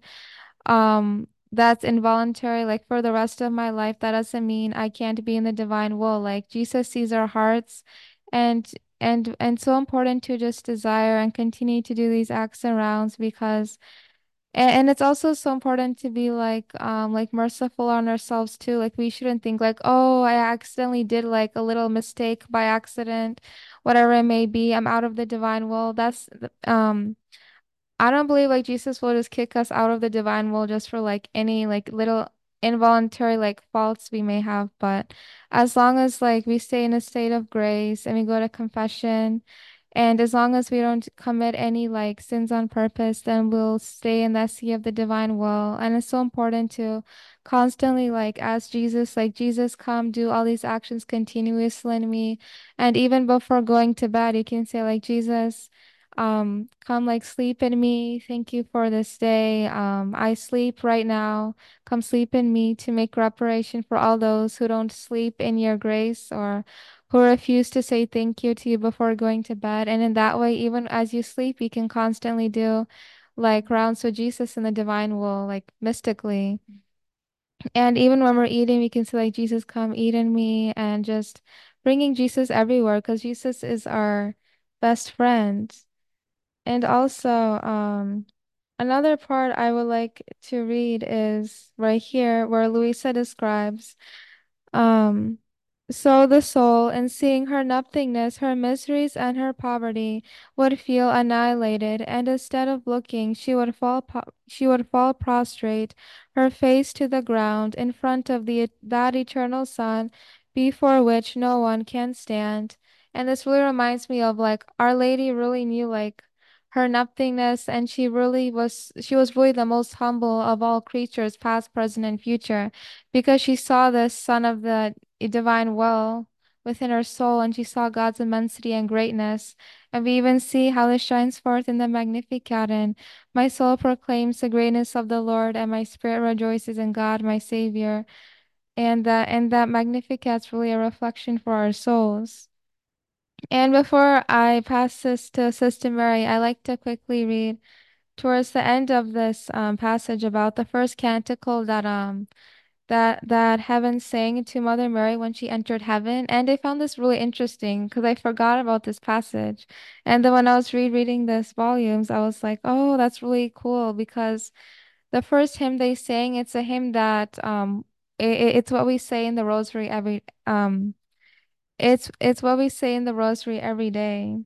um that's involuntary, like for the rest of my life, that doesn't mean I can't be in the divine will. Like Jesus sees our hearts, and and and so important to just desire and continue to do these acts and rounds, because and, and it's also so important to be like um like merciful on ourselves too. Like we shouldn't think like, oh, I accidentally did like a little mistake by accident, whatever it may be, I'm out of the divine will. That's um I don't believe like Jesus will just kick us out of the divine will just for like any like little involuntary like faults we may have. But as long as like we stay in a state of grace and we go to confession, and as long as we don't commit any like sins on purpose, then we'll stay in that sea of the divine will. And it's so important to constantly like ask Jesus, like, Jesus, come do all these actions continuously in me. And even before going to bed, you can say like, Jesus, um, come like sleep in me. Thank you for this day. Um, I sleep right now. Come sleep in me to make reparation for all those who don't sleep in your grace, or who refuse to say thank you to you before going to bed. And in that way, even as you sleep, you can constantly do like rounds with Jesus in the divine will, like mystically. And even when we're eating, we can say like, Jesus, come eat in me, and just bringing Jesus everywhere because Jesus is our best friend. And also, um, another part I would like to read is right here where Luisa describes um, so the soul, in seeing her nothingness, her miseries, and her poverty, would feel annihilated, and instead of looking, she would fall po- she would fall prostrate, her face to the ground, in front of the that eternal Son, before which no one can stand. And this really reminds me of like Our Lady really knew like her nothingness, and she really was she was really the most humble of all creatures, past, present, and future, because she saw the Son of the divine will within her soul, and she saw God's immensity and greatness. And we even see how this shines forth in the Magnificat. And my soul proclaims the greatness of the Lord, and my spirit rejoices in God, my Savior. And that and that Magnificat is really a reflection for our souls. And before I pass this to Sister Mary, I like to quickly read towards the end of this um, passage about the first canticle that um that that heaven sang to Mother Mary when she entered heaven. And I found this really interesting because I forgot about this passage. And then when I was rereading this volumes, I was like, oh, that's really cool because the first hymn they sang, it's a hymn that um it, it's what we say in the rosary every um it's it's what we say in the rosary every day.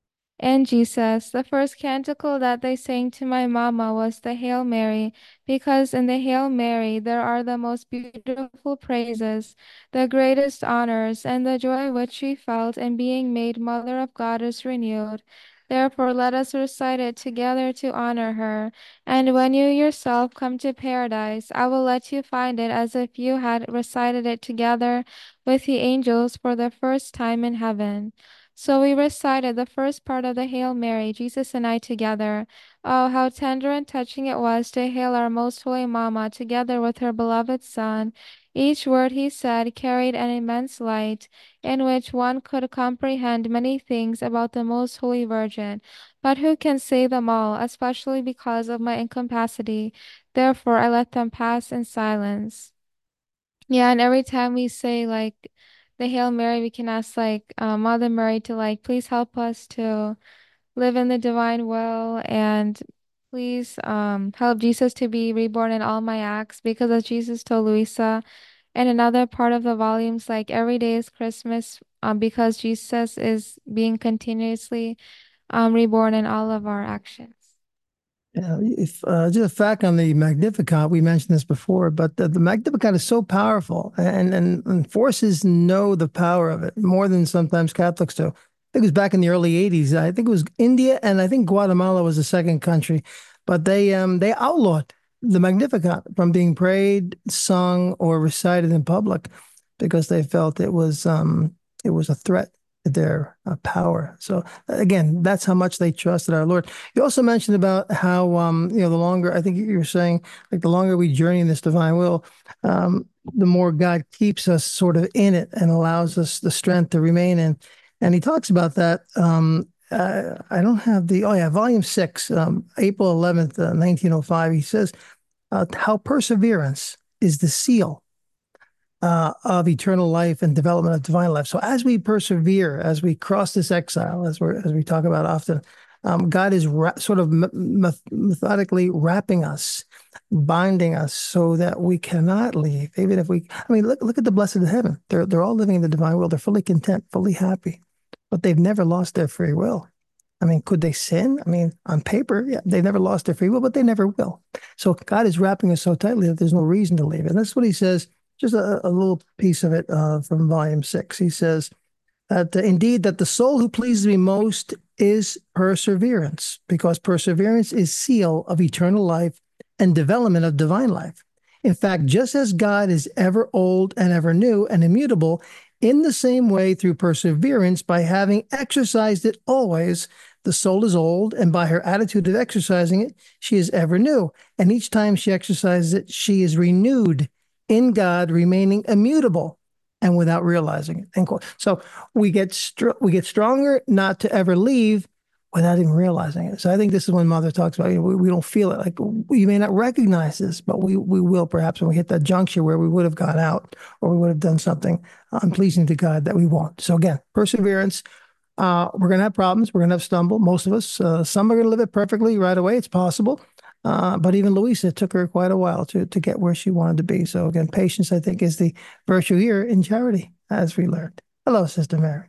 And Jesus, the first canticle that they sang to my mama was the Hail Mary, because in the Hail Mary there are the most beautiful praises, the greatest honors, and the joy which she felt in being made Mother of God is renewed. Therefore, let us recite it together to honor her. And when you yourself come to paradise, I will let you find it as if you had recited it together with the angels for the first time in heaven. So we recited the first part of the Hail Mary, Jesus and I together. Oh, how tender and touching it was to hail our most holy Mama together with her beloved Son. Each word he said carried an immense light, in which one could comprehend many things about the Most Holy Virgin. But who can say them all, especially because of my incapacity? Therefore, I let them pass in silence. Yeah, and every time we say like the Hail Mary, we can ask like uh, Mother Mary to like please help us to live in the divine will, and please um help Jesus to be reborn in all my acts, because as Jesus told Luisa in another part of the volumes, like every day is Christmas um because Jesus is being continuously um reborn in all of our actions. Yeah, if uh, just a fact on the Magnificat, we mentioned this before, but the, the Magnificat is so powerful, and, and and forces know the power of it more than sometimes Catholics do. I think it was back in the early eighties. I think it was India, and I think Guatemala was the second country, but they um they outlawed the Magnificat from being prayed, sung, or recited in public because they felt it was um it was a threat to their uh, power. So again, that's how much they trusted our Lord. You also mentioned about how, um, you know, the longer, I think you were saying, like the longer we journey in this divine will, um, the more God keeps us sort of in it and allows us the strength to remain in. And he talks about that. Um, uh, I don't have the, oh yeah, volume six, um, April eleventh, uh, nineteen oh five. He says, uh, how perseverance is the seal uh, of eternal life and development of divine life. So as we persevere, as we cross this exile, as we as we talk about often, um, God is ra- sort of me- methodically wrapping us, binding us, so that we cannot leave. Even if we, I mean, look look at the blessed in heaven. They're they're all living in the divine will. They're fully content, fully happy, but they've never lost their free will. I mean, could they sin? I mean, on paper, yeah, they never lost their free will, but they never will. So God is wrapping us so tightly that there's no reason to leave. And that's what he says, just a, a little piece of it uh, from volume six. He says that uh, indeed that the soul who pleases me most is perseverance, because perseverance is seal of eternal life and development of divine life. In fact, just as God is ever old and ever new and immutable, in the same way, through perseverance, by having exercised it always, the soul is old, and by her attitude of exercising it, she is ever new. And each time she exercises it, she is renewed in God, remaining immutable and without realizing it. End quote. So we get str- we get stronger not to ever leave without even realizing it. So I think this is when Mother talks about, you know, we, we don't feel it. Like we may not recognize this, but we, we will perhaps when we hit that juncture where we would have gone out or we would have done something unpleasing to God that we want. So again, perseverance. Uh, we're going to have problems. We're going to have stumble. Most of us, uh, some are going to live it perfectly right away. It's possible. Uh, but even Louisa, it took her quite a while to, to get where she wanted to be. So again, patience, I think, is the virtue here in charity, as we learned. Hello, Sister Mary.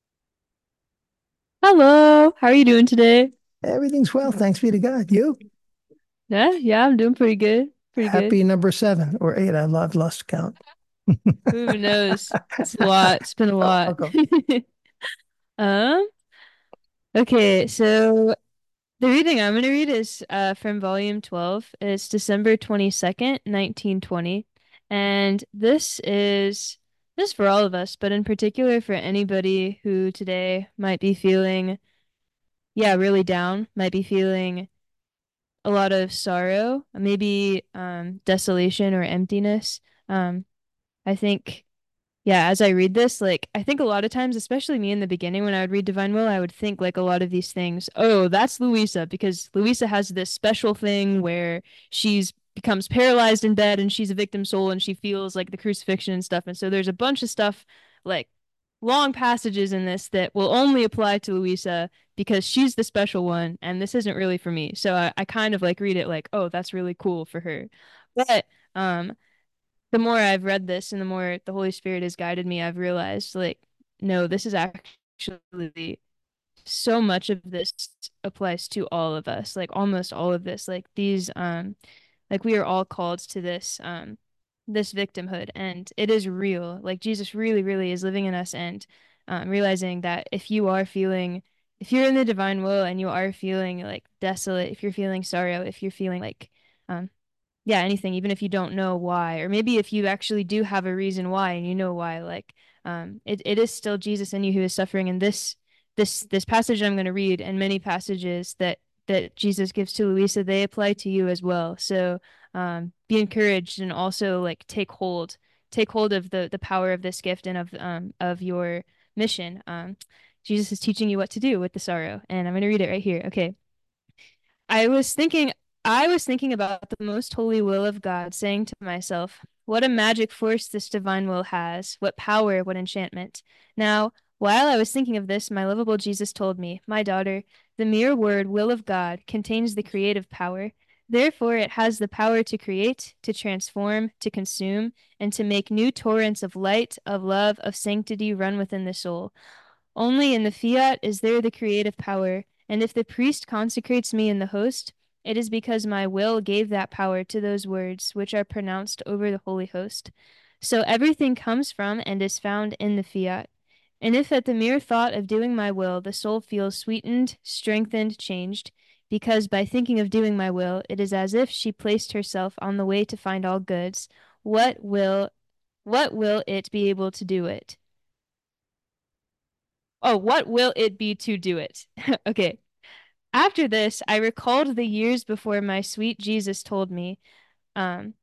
Hello, how are you doing today? Everything's well. Thanks be to God. You? Yeah, yeah, I'm doing pretty good. Pretty Happy good. number seven or eight. I love lost count. Who knows? It's a lot. It's been a You're lot. welcome. Um, okay, so the reading I'm gonna read is uh from volume twelve. It's December twenty-second, nineteen twenty. And this is this is for all of us, but in particular for anybody who today might be feeling, yeah, really down, might be feeling a lot of sorrow, maybe um, desolation or emptiness. Um, I think, yeah, as I read this, like, I think a lot of times, especially me in the beginning when I would read Divine Will, I would think like a lot of these things, oh, that's Louisa, because Louisa has this special thing where she's becomes paralyzed in bed and she's a victim soul and she feels like the crucifixion and stuff. And so there's a bunch of stuff like long passages in this that will only apply to Louisa because she's the special one and this isn't really for me. So I, I kind of like read it like, oh, that's really cool for her. But um the more I've read this and the more the Holy Spirit has guided me, I've realized like, no, this is actually so much of this applies to all of us, like almost all of this, like these, um, like we are all called to this, um, this victimhood, and it is real. Like Jesus really, really is living in us, and um, realizing that if you are feeling, if you're in the divine will and you are feeling like desolate, if you're feeling sorrow, if you're feeling like, um, yeah, anything, even if you don't know why, or maybe if you actually do have a reason why and you know why, like um, it, it is still Jesus in you who is suffering. And this this this passage I'm going to read and many passages that that Jesus gives to Louisa, they apply to you as well. So um, be encouraged and also like take hold, take hold of the the power of this gift and of um of your mission. Um, Jesus is teaching you what to do with the sorrow, and I'm going to read it right here. Okay. I was thinking I was thinking about the most holy will of God, saying to myself, what a magic force this divine will has, what power, what enchantment. Now, while I was thinking of this, my lovable Jesus told me, my daughter, the mere word will of God contains the creative power. Therefore, it has the power to create, to transform, to consume, and to make new torrents of light, of love, of sanctity run within the soul. Only in the fiat is there the creative power, and if the priest consecrates me in the host, it is because my will gave that power to those words which are pronounced over the holy host. So everything comes from and is found in the fiat. And if at the mere thought of doing my will the soul feels sweetened, strengthened, changed, because by thinking of doing my will, it is as if she placed herself on the way to find all goods, what will what will it be able to do it? Oh, what will it be to do it? Okay. After this, I recalled the years before my sweet Jesus told me, um,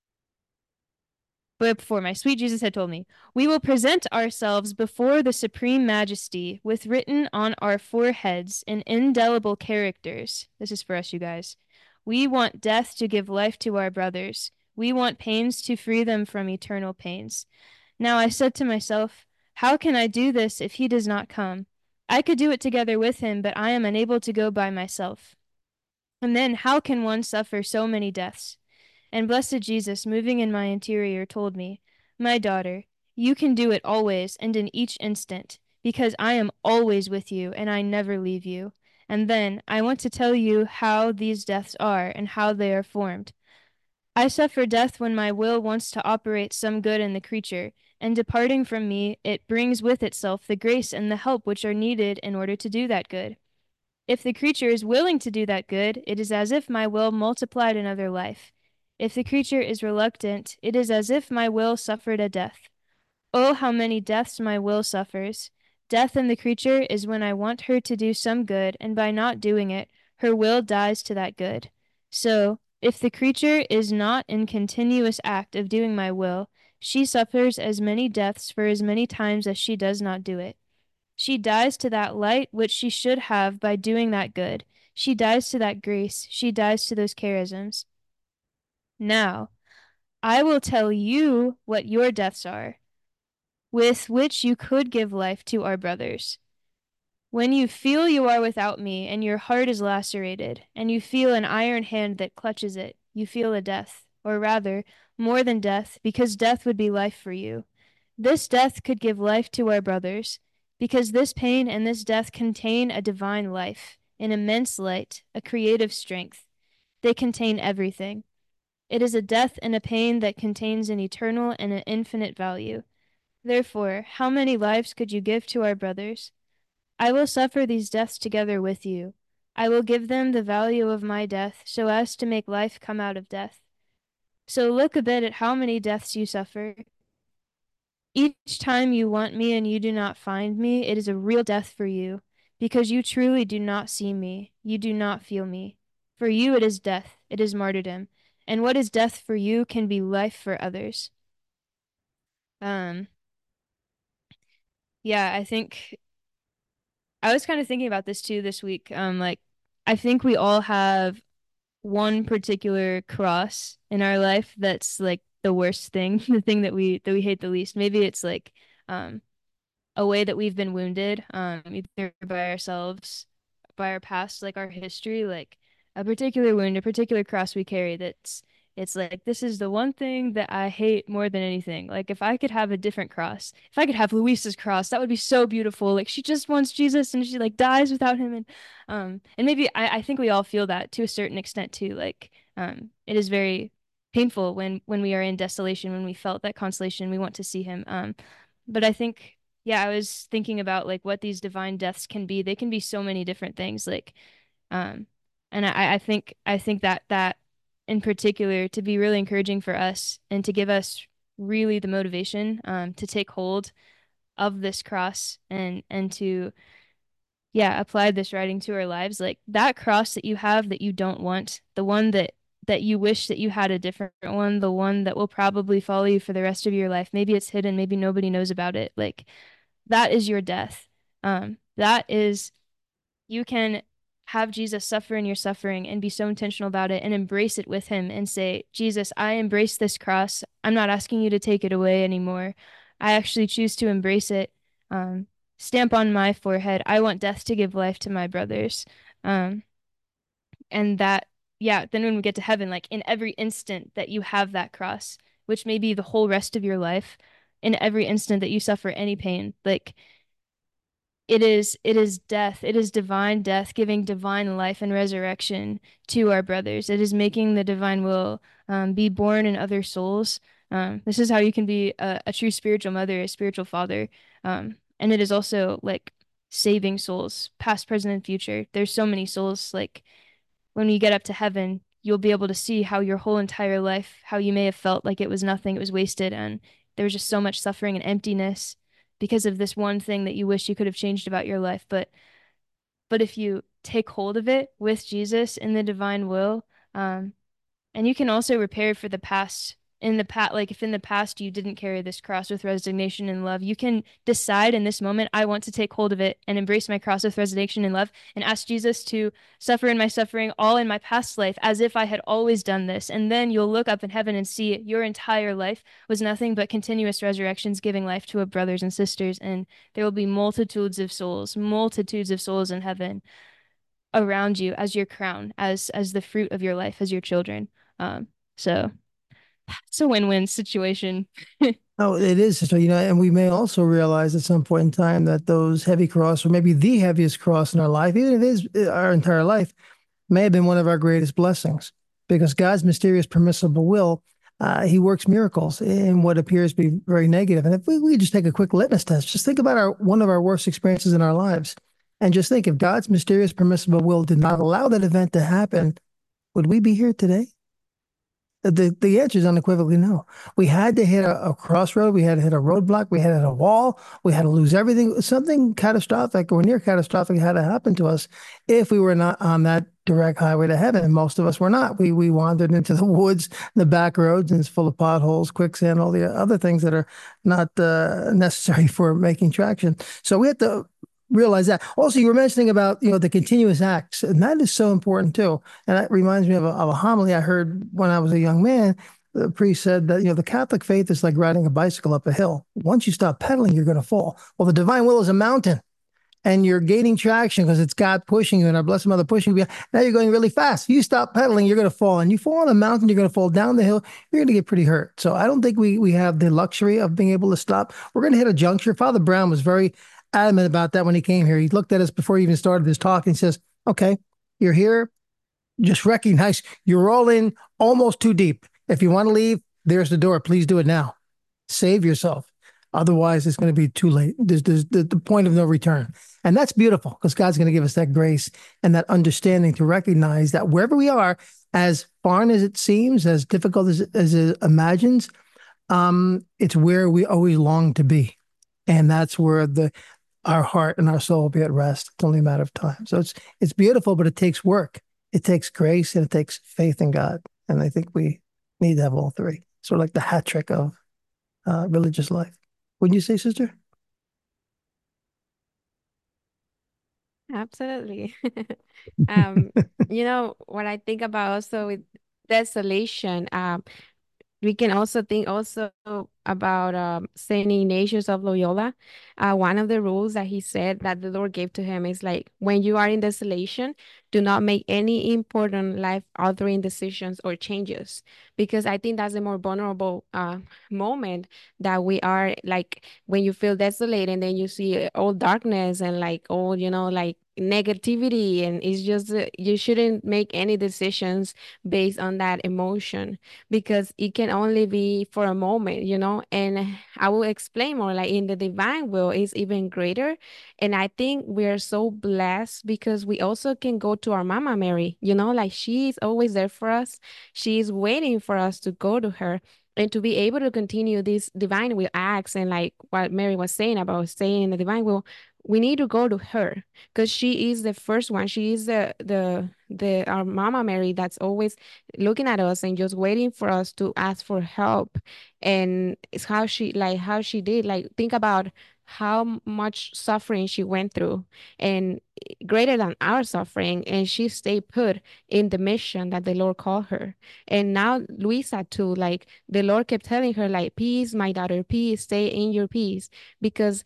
but before my sweet Jesus had told me, we will present ourselves before the Supreme Majesty with written on our foreheads in indelible characters. This is for us, you guys. We want death to give life to our brothers. We want pains to free them from eternal pains. Now I said to myself, how can I do this if he does not come? I could do it together with him, but I am unable to go by myself. And then how can one suffer so many deaths? And blessed Jesus, moving in my interior, told me, my daughter, you can do it always and in each instant, because I am always with you and I never leave you. And then I want to tell you how these deaths are and how they are formed. I suffer death when my will wants to operate some good in the creature, and departing from me, it brings with itself the grace and the help which are needed in order to do that good. If the creature is willing to do that good, it is as if my will multiplied another life. If the creature is reluctant, it is as if my will suffered a death. Oh, how many deaths my will suffers! Death in the creature is when I want her to do some good, and by not doing it, her will dies to that good. So, if the creature is not in continuous act of doing my will, she suffers as many deaths for as many times as she does not do it. She dies to that light which she should have by doing that good. She dies to that grace. She dies to those charisms. Now, I will tell you what your deaths are, with which you could give life to our brothers. When you feel you are without me, and your heart is lacerated, and you feel an iron hand that clutches it, you feel a death, or rather, more than death, because death would be life for you. This death could give life to our brothers, because this pain and this death contain a divine life, an immense light, a creative strength. They contain everything. It is a death and a pain that contains an eternal and an infinite value. Therefore, how many lives could you give to our brothers? I will suffer these deaths together with you. I will give them the value of my death, so as to make life come out of death. So look a bit at how many deaths you suffer. Each time you want me and you do not find me, it is a real death for you, because you truly do not see me, you do not feel me. For you it is death, it is martyrdom, and what is death for you can be life for others. Um, yeah, I think I was kind of thinking about this too this week. Um, like I think we all have one particular cross in our life that's like the worst thing, the thing that we that we hate the least. Maybe it's like um a way that we've been wounded, um, either by ourselves, by our past, like our history, like a particular wound, a particular cross we carry that's it's like this is the one thing that I hate more than anything. Like if I could have a different cross, if I could have Luisa's cross, that would be so beautiful. Like she just wants Jesus and she like dies without him, and um and maybe I, I think we all feel that to a certain extent too. Like um it is very painful when when we are in desolation, when we felt that consolation, we want to see him. Um but I think yeah, I was thinking about like what these divine deaths can be. They can be so many different things. Like, um, and I, I think I think that that in particular to be really encouraging for us and to give us really the motivation um, to take hold of this cross and and to yeah apply this writing to our lives. Like that cross that you have that you don't want, the one that that you wish that you had a different one, the one that will probably follow you for the rest of your life. Maybe it's hidden, maybe nobody knows about it. Like that is your death. Um, that is, you can have Jesus suffer in your suffering and be so intentional about it and embrace it with him and say, Jesus, I embrace this cross. I'm not asking you to take it away anymore. I actually choose to embrace it. Um, stamp on my forehead. I want death to give life to my brothers. Um, and that, yeah, then when we get to heaven, like in every instant that you have that cross, which may be the whole rest of your life, in every instant that you suffer any pain, like it is it is death, it is divine death giving divine life and resurrection to our brothers. It is making the divine will um, be born in other souls. Um, this is how you can be a, a true spiritual mother, a spiritual father. Um, and it is also like saving souls, past, present, and future. There's so many souls. Like when we get up to heaven, you'll be able to see how your whole entire life, how you may have felt like it was nothing, it was wasted, and there was just so much suffering and emptiness because of this one thing that you wish you could have changed about your life. But but if you take hold of it with Jesus in the divine will, um, and you can also repair for the past in the past, like if in the past you didn't carry this cross with resignation and love, you can decide in this moment, I want to take hold of it and embrace my cross with resignation and love and ask Jesus to suffer in my suffering all in my past life as if I had always done this. And then you'll look up in heaven and see your entire life was nothing but continuous resurrections giving life to our brothers and sisters. And there will be multitudes of souls, multitudes of souls in heaven around you as your crown, as as the fruit of your life, as your children. Um, so it's a win-win situation. Oh, it is. So, you know, and we may also realize at some point in time that those heavy cross, or maybe the heaviest cross in our life, even if it is our entire life, may have been one of our greatest blessings, because God's mysterious permissible will, uh, he works miracles in what appears to be very negative. And if we, we just take a quick litmus test, just think about our one of our worst experiences in our lives, and just think if God's mysterious permissible will did not allow that event to happen, would we be here today? The the answer is unequivocally no. We had to hit a, a crossroad. We had to hit a roadblock. We had to hit a wall. We had to lose everything. Something catastrophic or near catastrophic had to happen to us if we were not on that direct highway to heaven. And most of us were not. We we wandered into the woods, the back roads, and it's full of potholes, quicksand, all the other things that are not uh, necessary for making traction. So we had to realize that. Also, you were mentioning about, you know, the continuous acts, and that is so important too. And that reminds me of a, of a homily I heard when I was a young man. The priest said that, you know, the Catholic faith is like riding a bicycle up a hill. Once you stop pedaling, you're going to fall. Well, the divine will is a mountain, and you're gaining traction because it's God pushing you and our Blessed Mother pushing you. Now you're going really fast. You stop pedaling, you're going to fall. And you fall on a mountain, you're going to fall down the hill, you're going to get pretty hurt. So I don't think we, we have the luxury of being able to stop. We're going to hit a juncture. Father Brown was very adamant about that when he came here. He looked at us before he even started this talk and he says, okay, you're here. Just recognize you're all in almost too deep. If you want to leave, there's the door. Please do it now. Save yourself. Otherwise, it's going to be too late. There's, there's the, the point of no return. And that's beautiful because God's going to give us that grace and that understanding to recognize that wherever we are, as foreign as it seems, as difficult as, as it imagines, um, it's where we always long to be. And that's where the our heart and our soul will be at rest. It's only a matter of time. So it's it's beautiful, but it takes work. It takes grace and it takes faith in God. And I think we need to have all three. Sort of like the hat trick of uh, religious life. Wouldn't you say, sister? Absolutely. Um, you know, what I think about also with desolation, um, we can also think also about um, Saint Ignatius of Loyola. Uh, one of the rules that he said that the Lord gave to him is like, when you are in desolation, do not make any important life-altering decisions or changes, because I think that's the more vulnerable uh, moment that we are, like when you feel desolate and then you see all darkness and like all, you know, like negativity, and it's just uh, you shouldn't make any decisions based on that emotion, because it can only be for a moment, you know. And I will explain more, like in the divine will is even greater. And I think we are so blessed because we also can go to our Mama Mary, you know, like she's always there for us. She's waiting for us to go to her and to be able to continue these divine will acts. And like what Mary was saying about staying in the divine will, we need to go to her because she is the first one. She is the the the our Mama Mary that's always looking at us and just waiting for us to ask for help. And it's how she like how she did, like think about how much suffering she went through, and greater than our suffering, and she stayed put in the mission that the Lord called her. And now Luisa too, like the Lord kept telling her like, peace my daughter, peace, stay in your peace, because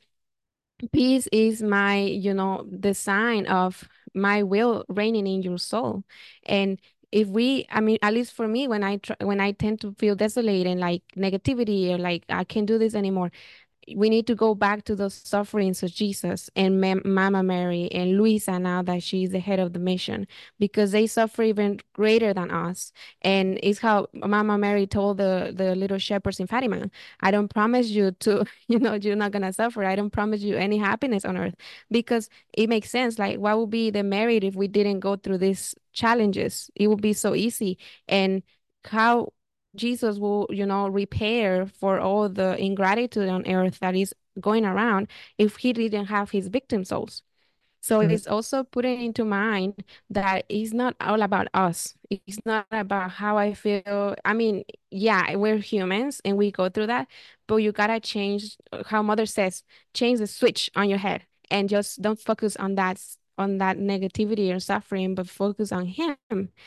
peace is my, you know, the sign of my will reigning in your soul. And if we, I mean, at least for me, when I try, when I tend to feel desolate and like negativity or like I can't do this anymore, we need to go back to the sufferings of Jesus and Ma Mama Mary and Luisa, now that she's the head of the mission, because they suffer even greater than us. And it's how Mama Mary told the, the little shepherds in Fatima, I don't promise you to, you know, you're not going to suffer. I don't promise you any happiness on earth, because it makes sense. Like, what would be the merit if we didn't go through these challenges? It would be so easy. And how Jesus will, you know, repair for all the ingratitude on earth that is going around if he didn't have his victim souls. So Right. it's also putting into mind that it's not all about us. It's not about how I feel. I mean, yeah, we're humans and we go through that, but you gotta change, how Mother says, change the switch on your head and just don't focus on that on that negativity or suffering, but focus on him.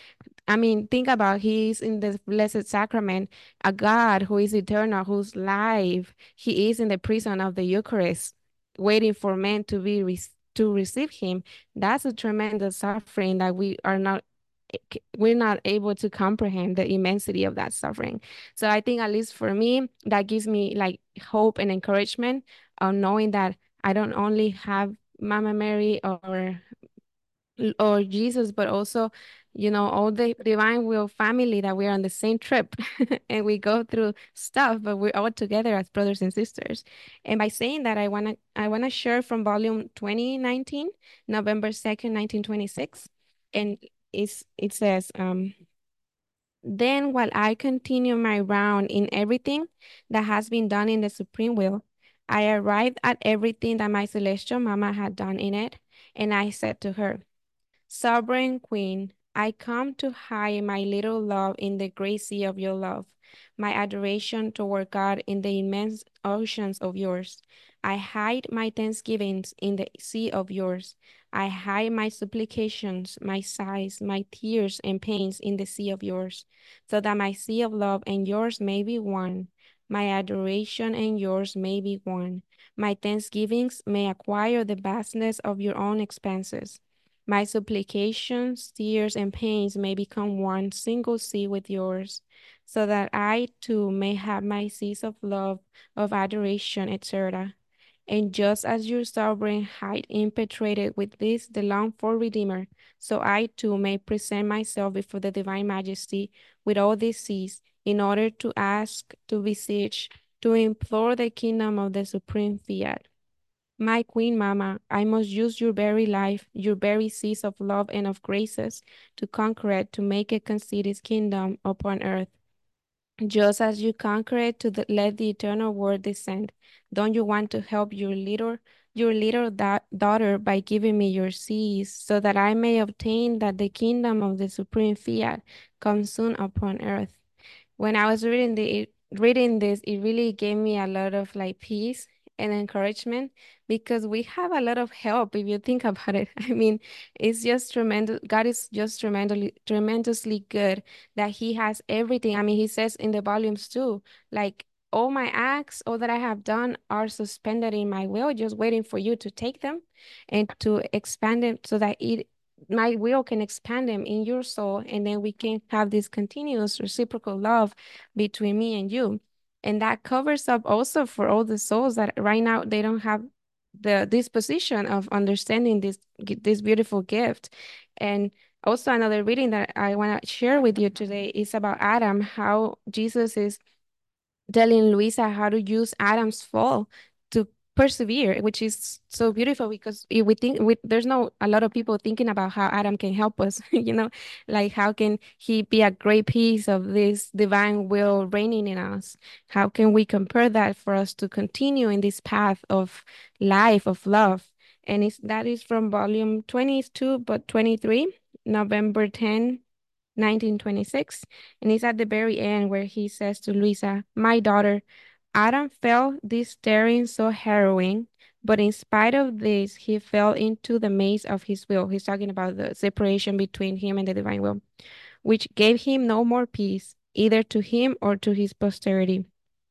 I mean, think about, he's in the Blessed Sacrament, a God who is eternal, who's live. He is in the prison of the Eucharist, waiting for men to be re to receive him. That's a tremendous suffering that we are not we're not able to comprehend the immensity of that suffering. So I think, at least for me, that gives me like hope and encouragement of knowing that I don't only have Mama Mary or or Jesus, but also, you know, all the divine will family, that we're on the same trip and we go through stuff, but we're all together as brothers and sisters. And by saying that, I wanna I wanna share from volume twenty nineteen, November second, nineteen twenty-six. And it's it says, um, then while I continue my round in everything that has been done in the supreme will, I arrived at everything that my celestial mama had done in it, and I said to her, Sovereign Queen, I come to hide my little love in the great sea of your love, my adoration toward God in the immense oceans of yours, I hide my thanksgivings in the sea of yours. I hide my supplications, my sighs, my tears and pains in the sea of yours, so that my sea of love and yours may be one. My adoration and yours may be one. My thanksgivings may acquire the vastness of your own expenses. My supplications, tears, and pains may become one single sea with yours, so that I too may have my seas of love, of adoration, et cetera. And just as your sovereign height impetrated with this the longed for Redeemer, so I too may present myself before the divine majesty with all these seas, in order to ask, to beseech, to implore the kingdom of the supreme fiat. My queen mama, I must use your very life, your very seas of love and of graces, to conquer it, to make it concede its kingdom upon earth. Just as you conquer it to the, let the eternal word descend. Don't you want to help your little your little da daughter by giving me your seas, so that I may obtain that the kingdom of the supreme fiat comes soon upon earth? When I was reading the reading this, it really gave me a lot of like peace and encouragement, because we have a lot of help if you think about it. I mean, it's just tremendous. God is just tremendously tremendously good, that He has everything. I mean, He says in the volumes too, like, all my acts, all that I have done are suspended in my will, just waiting for you to take them and to expand them, so that it my will can expand them in your soul, and then we can have this continuous reciprocal love between me and you. And that covers up also for all the souls that right now they don't have the disposition of understanding this this beautiful gift. And also another reading that I want to share with you today is about Adam, how Jesus is telling Luisa how to use Adam's fall to persevere, which is so beautiful, because if we think we, there's no a lot of people thinking about how Adam can help us, you know, like how can he be a great piece of this divine will reigning in us? How can we compare that for us to continue in this path of life, of love? And it's, that is from volume twenty-two, but twenty-three, November tenth, nineteen twenty-six, and it's at the very end where he says to Luisa, my daughter, Adam felt this tearing so harrowing, but in spite of this, he fell into the maze of his will. He's talking about the separation between him and the divine will, which gave him no more peace, either to him or to his posterity.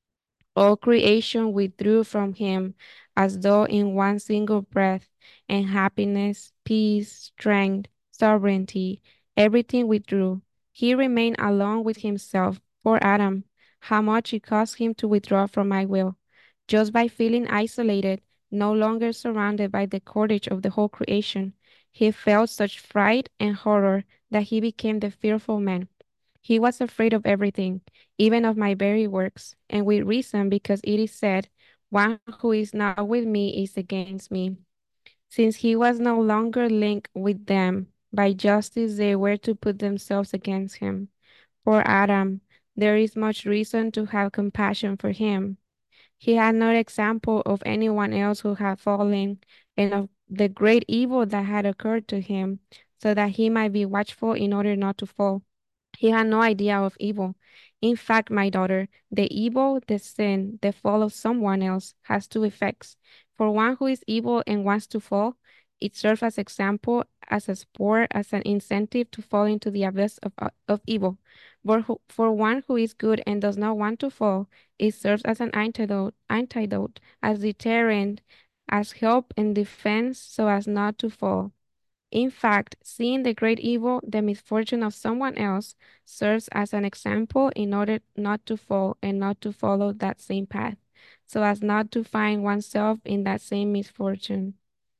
All creation withdrew from him as though in one single breath, and happiness, peace, strength, sovereignty, everything withdrew. He remained alone with himself. Poor Adam, how much it cost him to withdraw from my will. Just by feeling isolated, no longer surrounded by the cortege of the whole creation, he felt such fright and horror that he became the fearful man. He was afraid of everything, even of my very works, and with reason, because it is said, one who is not with me is against me. Since he was no longer linked with them, by justice they were to put themselves against him. Poor Adam, there is much reason to have compassion for him. He had no example of anyone else who had fallen, and of the great evil that had occurred to him, so that he might be watchful in order not to fall. He had no idea of evil. In fact, my daughter, the evil, the sin, the fall of someone else has two effects. For one who is evil and wants to fall, it serves as example, as a sport, as an incentive to fall into the abyss of, uh, of evil. But who, for one who is good and does not want to fall, it serves as an antidote, antidote, as deterrent, as help and defense, so as not to fall. In fact, seeing the great evil, the misfortune of someone else, serves as an example in order not to fall and not to follow that same path, so as not to find oneself in that same misfortune.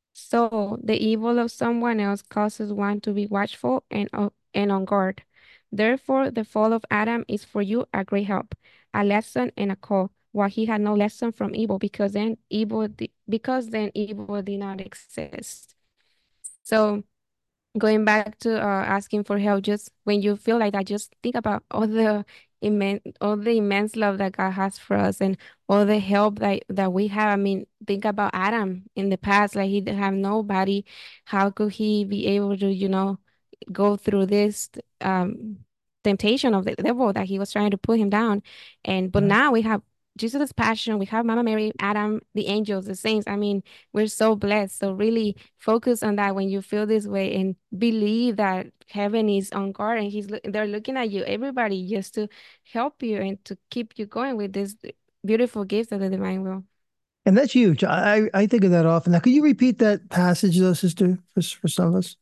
So, the evil of someone else causes one to be watchful and, uh, and on guard. Therefore, the fall of Adam is for you a great help, a lesson and a call, while he had no lesson from evil, because then evil, di- because then evil did not exist. So, going back to uh, asking for help, just when you feel like that, just think about all the immense, all the immense love that God has for us, and all the help that that we have. I mean, think about Adam in the past, like he didn't have nobody. How could he be able to, you know, go through this um temptation of the devil that he was trying to put him down? And but Right. now we have Jesus' passion, we have Mama Mary, Adam, the angels, the saints. I mean, we're so blessed. So really focus on that when you feel this way, and believe that heaven is on guard and he's they're looking at you, everybody, just to help you and to keep you going with this beautiful gift of the divine will. And that's huge. I, I think of that often. Now, could you repeat that passage, though, sister, for, for some of us?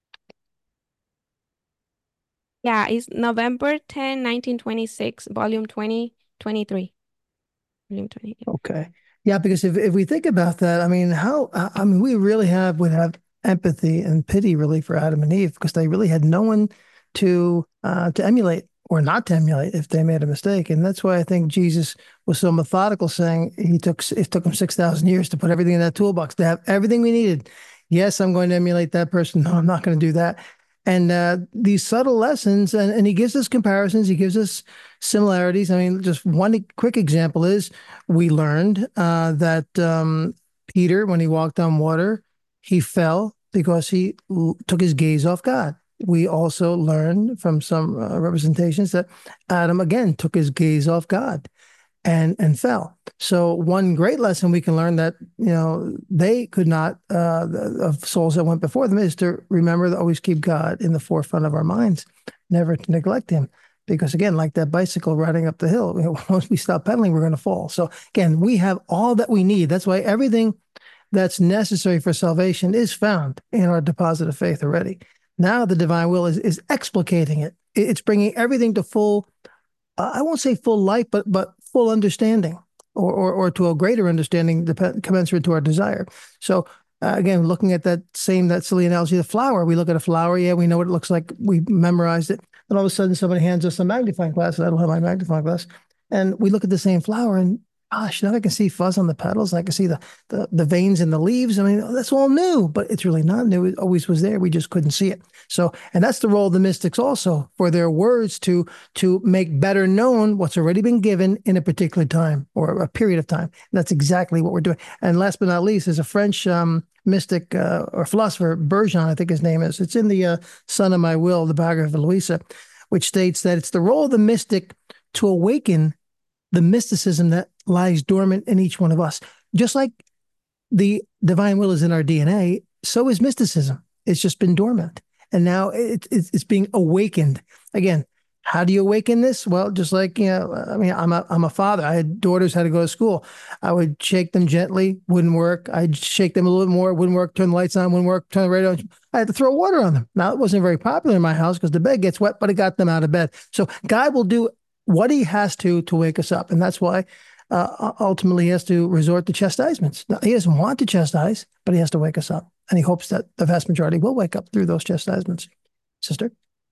Yeah, it's November tenth, nineteen twenty-six, volume twenty, twenty-three. Volume twenty. Okay. Yeah, because if, if we think about that, I mean, how, I mean, we really have, would have empathy and pity really for Adam and Eve, because they really had no one to, uh, to emulate or not to emulate if they made a mistake. And that's why I think Jesus was so methodical, saying he took, it took him six thousand years to put everything in that toolbox, to have everything we needed. Yes, I'm going to emulate that person. No, I'm not going to do that. And uh, these subtle lessons, and, and he gives us comparisons, he gives us similarities. I mean, just one quick example is we learned uh, that um, Peter, when he walked on water, he fell because he l- took his gaze off God. We also learned from some uh, representations that Adam, again, took his gaze off God and and fell. So one great lesson we can learn that, you know, they could not, uh, the, of souls that went before them, is to remember to always keep God in the forefront of our minds, never to neglect him. Because again, like that bicycle riding up the hill, you know, once we stop pedaling, we're going to fall. So again, we have all that we need. That's why everything that's necessary for salvation is found in our deposit of faith already. Now the divine will is, is explicating it. It's bringing everything to full, uh, I won't say full light, but but full understanding, or or, or to a greater understanding, depend, commensurate to our desire. So uh, again, looking at that same, that silly analogy, the flower, we look at a flower, yeah, we know what it looks like, we memorized it. Then all of a sudden somebody hands us a magnifying glass, and I don't have my magnifying glass, and we look at the same flower, and gosh, now I can see fuzz on the petals, and I can see the, the the veins in the leaves. I mean, that's all new, but it's really not new. It always was there. We just couldn't see it. So, and that's the role of the mystics also, for their words to to make better known what's already been given in a particular time or a period of time. And that's exactly what we're doing. And last but not least, there's a French um, mystic uh, or philosopher, Bergson, I think his name is. It's in the uh, Son of My Will, the biography of Louisa, which states that it's the role of the mystic to awaken the mysticism that lies dormant in each one of us. Just like the divine will is in our D N A, so is mysticism. It's just been dormant. And now it, it, it's being awakened. Again, how do you awaken this? Well, just like, you know, I mean, I'm a, I'm a father. I had daughters, had to go to school. I would shake them gently, wouldn't work. I'd shake them a little bit more, wouldn't work. Turn the lights on, wouldn't work. Turn the radio on. I had to throw water on them. Now, it wasn't very popular in my house because the bed gets wet, but it got them out of bed. So God will do what he has to to wake us up. And that's why uh, ultimately he has to resort to chastisements. Now, he doesn't want to chastise, but he has to wake us up. And he hopes that the vast majority will wake up through those chastisements. Sister?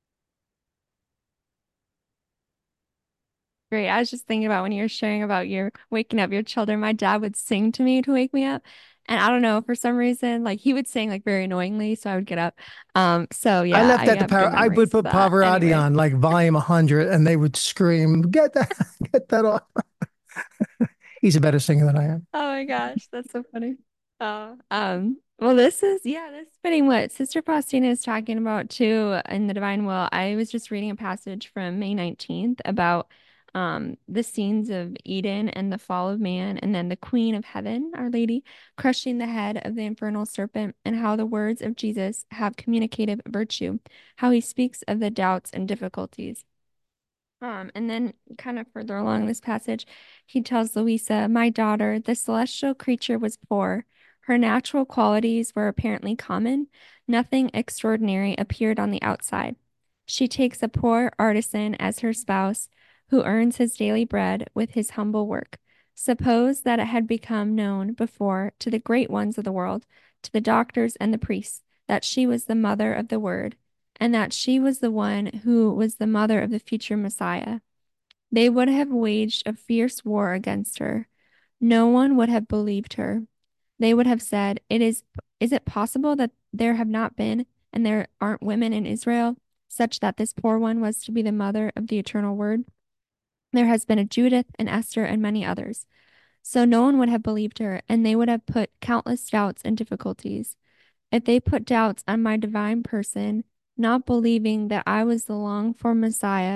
Great. I was just thinking about when you were sharing about your waking up your children. My dad would sing to me to wake me up. And I don't know, for some reason, like he would sing like very annoyingly, so I would get up. Um, so yeah, I left I that to have good power. I would memories put of that. Pavarotti Anyway. on like volume one hundred, and they would scream, "Get that, get that off!" He's a better singer than I am. Oh my gosh, that's so funny. Oh, um, well, this is yeah, this is fitting what Sister Faustina is talking about too in the Divine Will. I was just reading a passage from May nineteenth about um the scenes of Eden and the fall of man, and then the Queen of Heaven, Our Lady, crushing the head of the infernal serpent, and how the words of Jesus have communicative virtue, how he speaks of the doubts and difficulties. Um, and then kind of further along this passage, he tells Louisa, "My daughter, the celestial creature was poor. Her natural qualities were apparently common. Nothing extraordinary appeared on the outside. She takes a poor artisan as her spouse, who earns his daily bread with his humble work. Suppose that it had become known before to the great ones of the world, to the doctors and the priests, that she was the mother of the Word, and that she was the one who was the mother of the future Messiah. They would have waged a fierce war against her. No one would have believed her. They would have said, It is, is it possible that there have not been, and there aren't women in Israel, such that this poor one was to be the mother of the eternal Word? There has been a Judith and Esther and many others. So no one would have believed her, and they would have put countless doubts and difficulties. If they put doubts on my divine person, not believing that I was the longed for Messiah,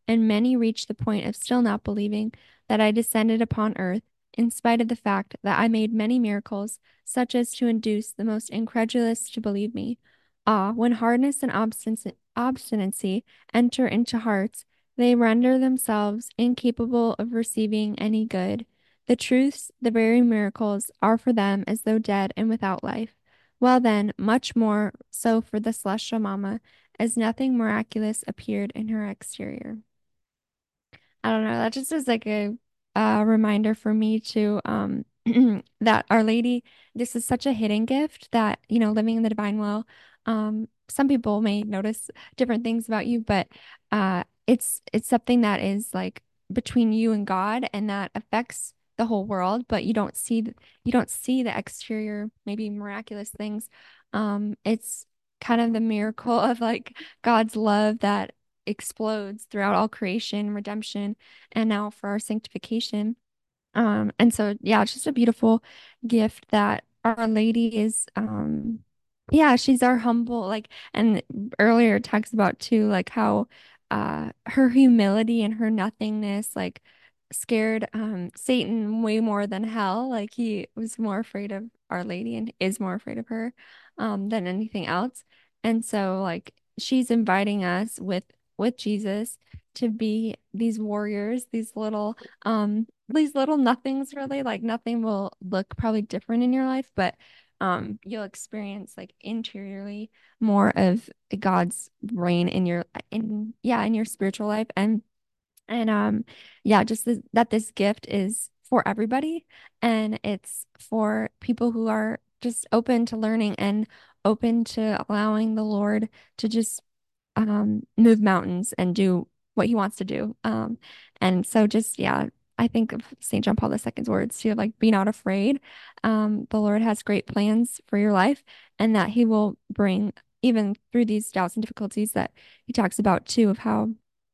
and many reached the point of still not believing that I descended upon earth, in spite of the fact that I made many miracles, such as to induce the most incredulous to believe me. Ah, when hardness and obstin- obstinacy enter into hearts, they render themselves incapable of receiving any good. The truths, the very miracles, are for them as though dead and without life. Well, then, much more so for the celestial Mama, as nothing miraculous appeared in her exterior. I don't know. That just is like a, a reminder for me to um that Our Lady, this is such a hidden gift that, you know, living in the divine will, um, some people may notice different things about you, but uh it's it's something that is like between you and God and that affects the whole world, but you don't see th- you don't see the exterior, maybe miraculous things. Um, it's kind of the miracle of like God's love that explodes throughout all creation, redemption, and now for our sanctification. Um, and so yeah, it's just a beautiful gift that Our Lady is um yeah, she's our humble, like, and earlier it talks about too, like how uh her humility and her nothingness like scared um Satan way more than hell. Like he was more afraid of Our Lady and is more afraid of her um than anything else. And so like she's inviting us with with Jesus to be these warriors, these little um these little nothings really. Like nothing will look probably different in your life, but um you'll experience like interiorly more of God's reign in your in yeah in your spiritual life. and and um yeah, just this, that this gift is for everybody, and it's for people who are just open to learning and open to allowing the Lord to just um move mountains and do what he wants to do. Um and so just yeah, I think of Saint John Paul the Second's words too, like be not afraid. Um the Lord has great plans for your life, and that he will bring even through these doubts and difficulties that he talks about too, of how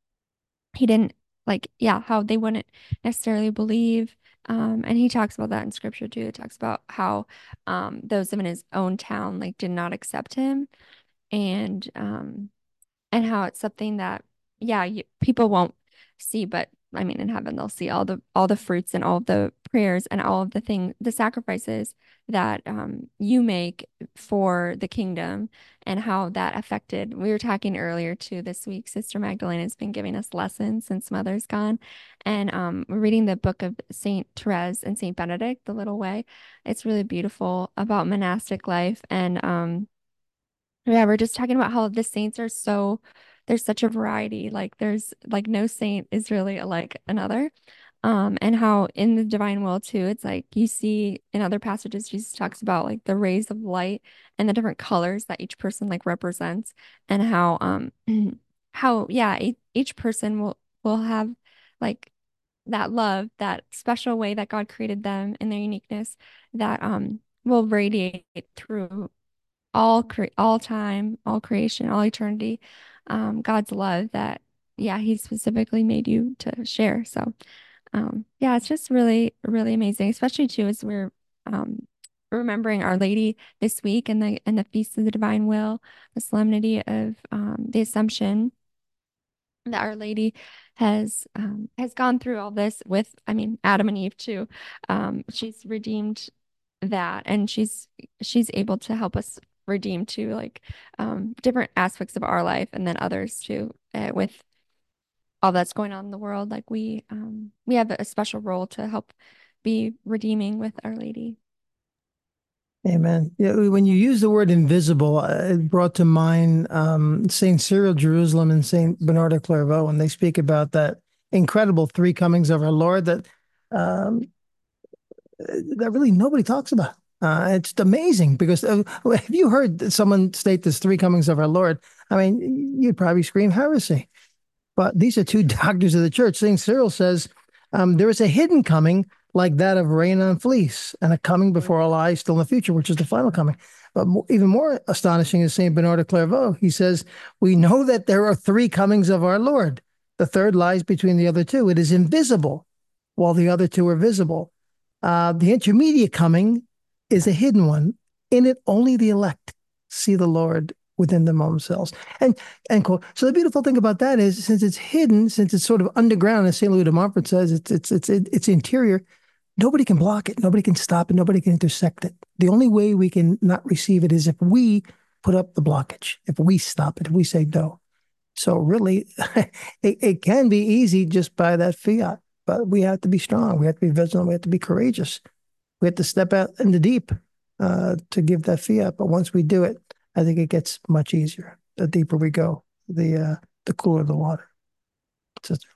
he didn't like yeah, how they wouldn't necessarily believe. Um and he talks about that in scripture too. It talks about how um those in his own town like did not accept him, and um and how it's something that yeah, you, people won't see, but I mean in heaven they'll see all the all the fruits and all of the prayers and all of the thing the sacrifices that um you make for the kingdom, and how that affected. We were talking earlier too this week, Sister Magdalena has been giving us lessons since Mother's gone, and um we're reading the book of Saint Therese and Saint Benedict, The Little Way. It's really beautiful about monastic life, and um yeah, we're just talking about how the saints are so, there's such a variety. Like there's like no saint is really like another. Um, and how in the divine will too, it's like you see in other passages, Jesus talks about like the rays of light and the different colors that each person like represents, and how um how yeah, each, each person will will have like that love, that special way that God created them in their uniqueness, that um will radiate through all cre all time, all creation, all eternity, um, God's love that, yeah, he specifically made you to share. So, um, yeah, it's just really, really amazing, especially too as we're um remembering Our Lady this week and the and the Feast of the Divine Will, the solemnity of um the Assumption, that Our Lady has um has gone through all this with, I mean, Adam and Eve too. Um, she's redeemed that, and she's she's able to help us redeem too, like um different aspects of our life, and then others too, uh, with all that's going on in the world. Like we um we have a special role to help be redeeming with Our Lady. Amen. Yeah, when you use the word invisible, uh, it brought to mind um, Saint Cyril Jerusalem and Saint Bernard of Clairvaux, when they speak about that incredible three comings of our Lord that um, that really nobody talks about. Uh, it's amazing because uh, have you heard someone state this three comings of our Lord? I mean, you'd probably scream heresy. But these are two doctors of the church. Saint Cyril says um, there is a hidden coming like that of rain on fleece, and a coming before all eyes still in the future, which is the final coming. But even more astonishing is Saint Bernard of Clairvaux. He says, we know that there are three comings of our Lord. The third lies between the other two. It is invisible, while the other two are visible. Uh, the intermediate coming is a hidden one. In it, only the elect see the Lord within them themselves. And and quote. So the beautiful thing about that is, since it's hidden, since it's sort of underground, as Saint Louis de Montfort says, it's it's it's it's interior. Nobody can block it. Nobody can stop it. Nobody can intersect it. The only way we can not receive it is if we put up the blockage, if we stop it, if we say no. So really, it, it can be easy just by that fiat, but we have to be strong. We have to be vigilant. We have to be courageous. We have to step out in the deep uh, to give that fiat. But once we do it, I think it gets much easier. The deeper we go, the uh, the cooler the water. Sister.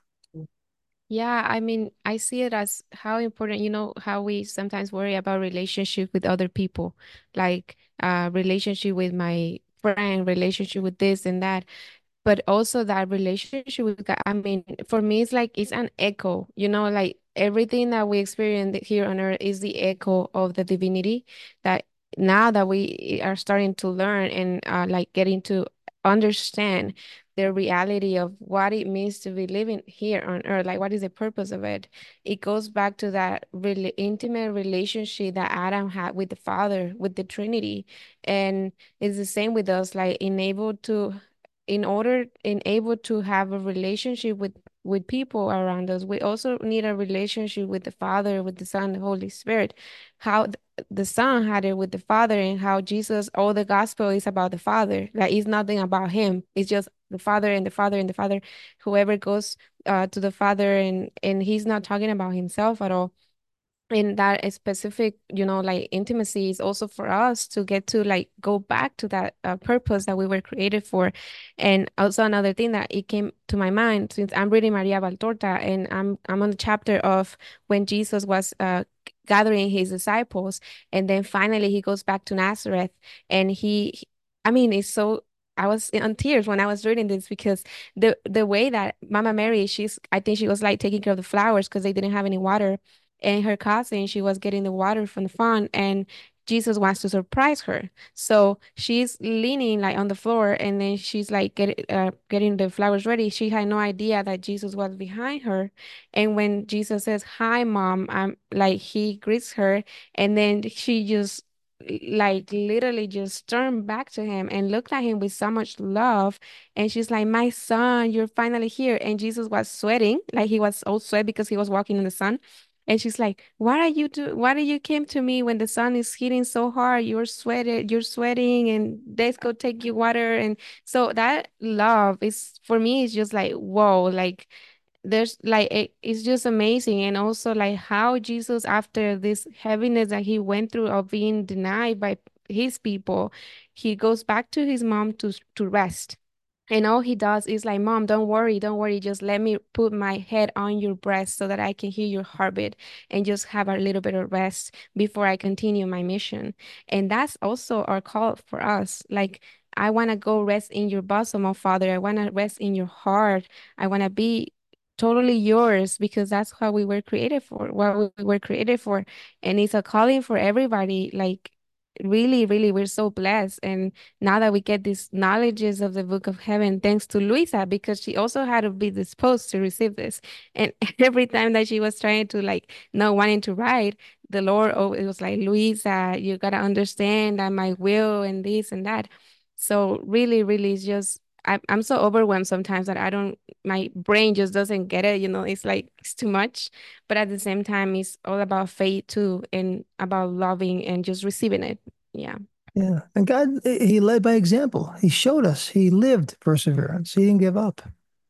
Yeah, I mean, I see it as how important, you know, how we sometimes worry about relationship with other people, like uh relationship with my friend, relationship with this and that. But also that relationship with God, I mean, for me, it's like it's an echo, you know, like everything that we experience here on earth is the echo of the divinity that now that we are starting to learn and uh, like getting to understand the reality of what it means to be living here on earth, like what is the purpose of it. It goes back to that really intimate relationship that Adam had with the Father, with the Trinity. And it's the same with us, like enabled to in order in able to have a relationship with with people around us, we also need a relationship with the Father, with the Son, the Holy Spirit. How th- the Son had it with the Father, and how Jesus, all the gospel is about the Father. Like it's nothing about him. It's just the Father and the Father and the Father. Whoever goes uh, to the Father, and and he's not talking about himself at all. And that specific, you know, like intimacy is also for us to get to like go back to that uh, purpose that we were created for. And also another thing that it came to my mind, since I'm reading Maria Valtorta, and I'm I'm on the chapter of when Jesus was uh gathering his disciples, and then finally he goes back to Nazareth, and he, he I mean, it's so I was in tears when I was reading this, because the the way that Mama Mary, she's I think she was like taking care of the flowers because they didn't have any water, and her cousin, she was getting the water from the font, and Jesus wants to surprise her. So she's leaning like on the floor, and then she's like get, uh, getting the flowers ready. She had no idea that Jesus was behind her. And when Jesus says, "Hi, Mom," um, like he greets her, and then she just like literally just turned back to him and looked at him with so much love. And she's like, "My son, you're finally here." And Jesus was sweating, like he was all sweat because he was walking in the sun. And she's like, "What are you do? Why do you came to me when the sun is hitting so hard? You're sweated, you're sweating, and let's go take you water." And so that love is for me, it's just like, whoa, like there's like it, it's just amazing. And also like how Jesus, after this heaviness that he went through of being denied by his people, he goes back to his mom to to rest. And all he does is like, "Mom, don't worry, don't worry. Just let me put my head on your breast so that I can hear your heartbeat and just have a little bit of rest before I continue my mission." And that's also our call for us. Like, I want to go rest in your bosom, oh Father. I want to rest in your heart. I want to be totally yours, because that's how we were created for, what we were created for. And it's a calling for everybody. Like, really, really, we're so blessed. And now that we get these knowledges of the book of heaven, thanks to Luisa, because she also had to be disposed to receive this. And every time that she was trying to like not wanting to write, the Lord, oh, it was like, "Luisa, you gotta understand that my will and this and that." So really, really, it's just I, I'm so overwhelmed sometimes that I don't, my brain just doesn't get it. You know, it's like it's too much. But at the same time, it's all about faith too, and about loving and just receiving it. Yeah. Yeah. And God, he led by example. He showed us. He lived perseverance. He didn't give up.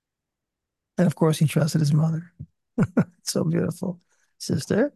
And of course, he trusted his mother. It's so beautiful. Sister?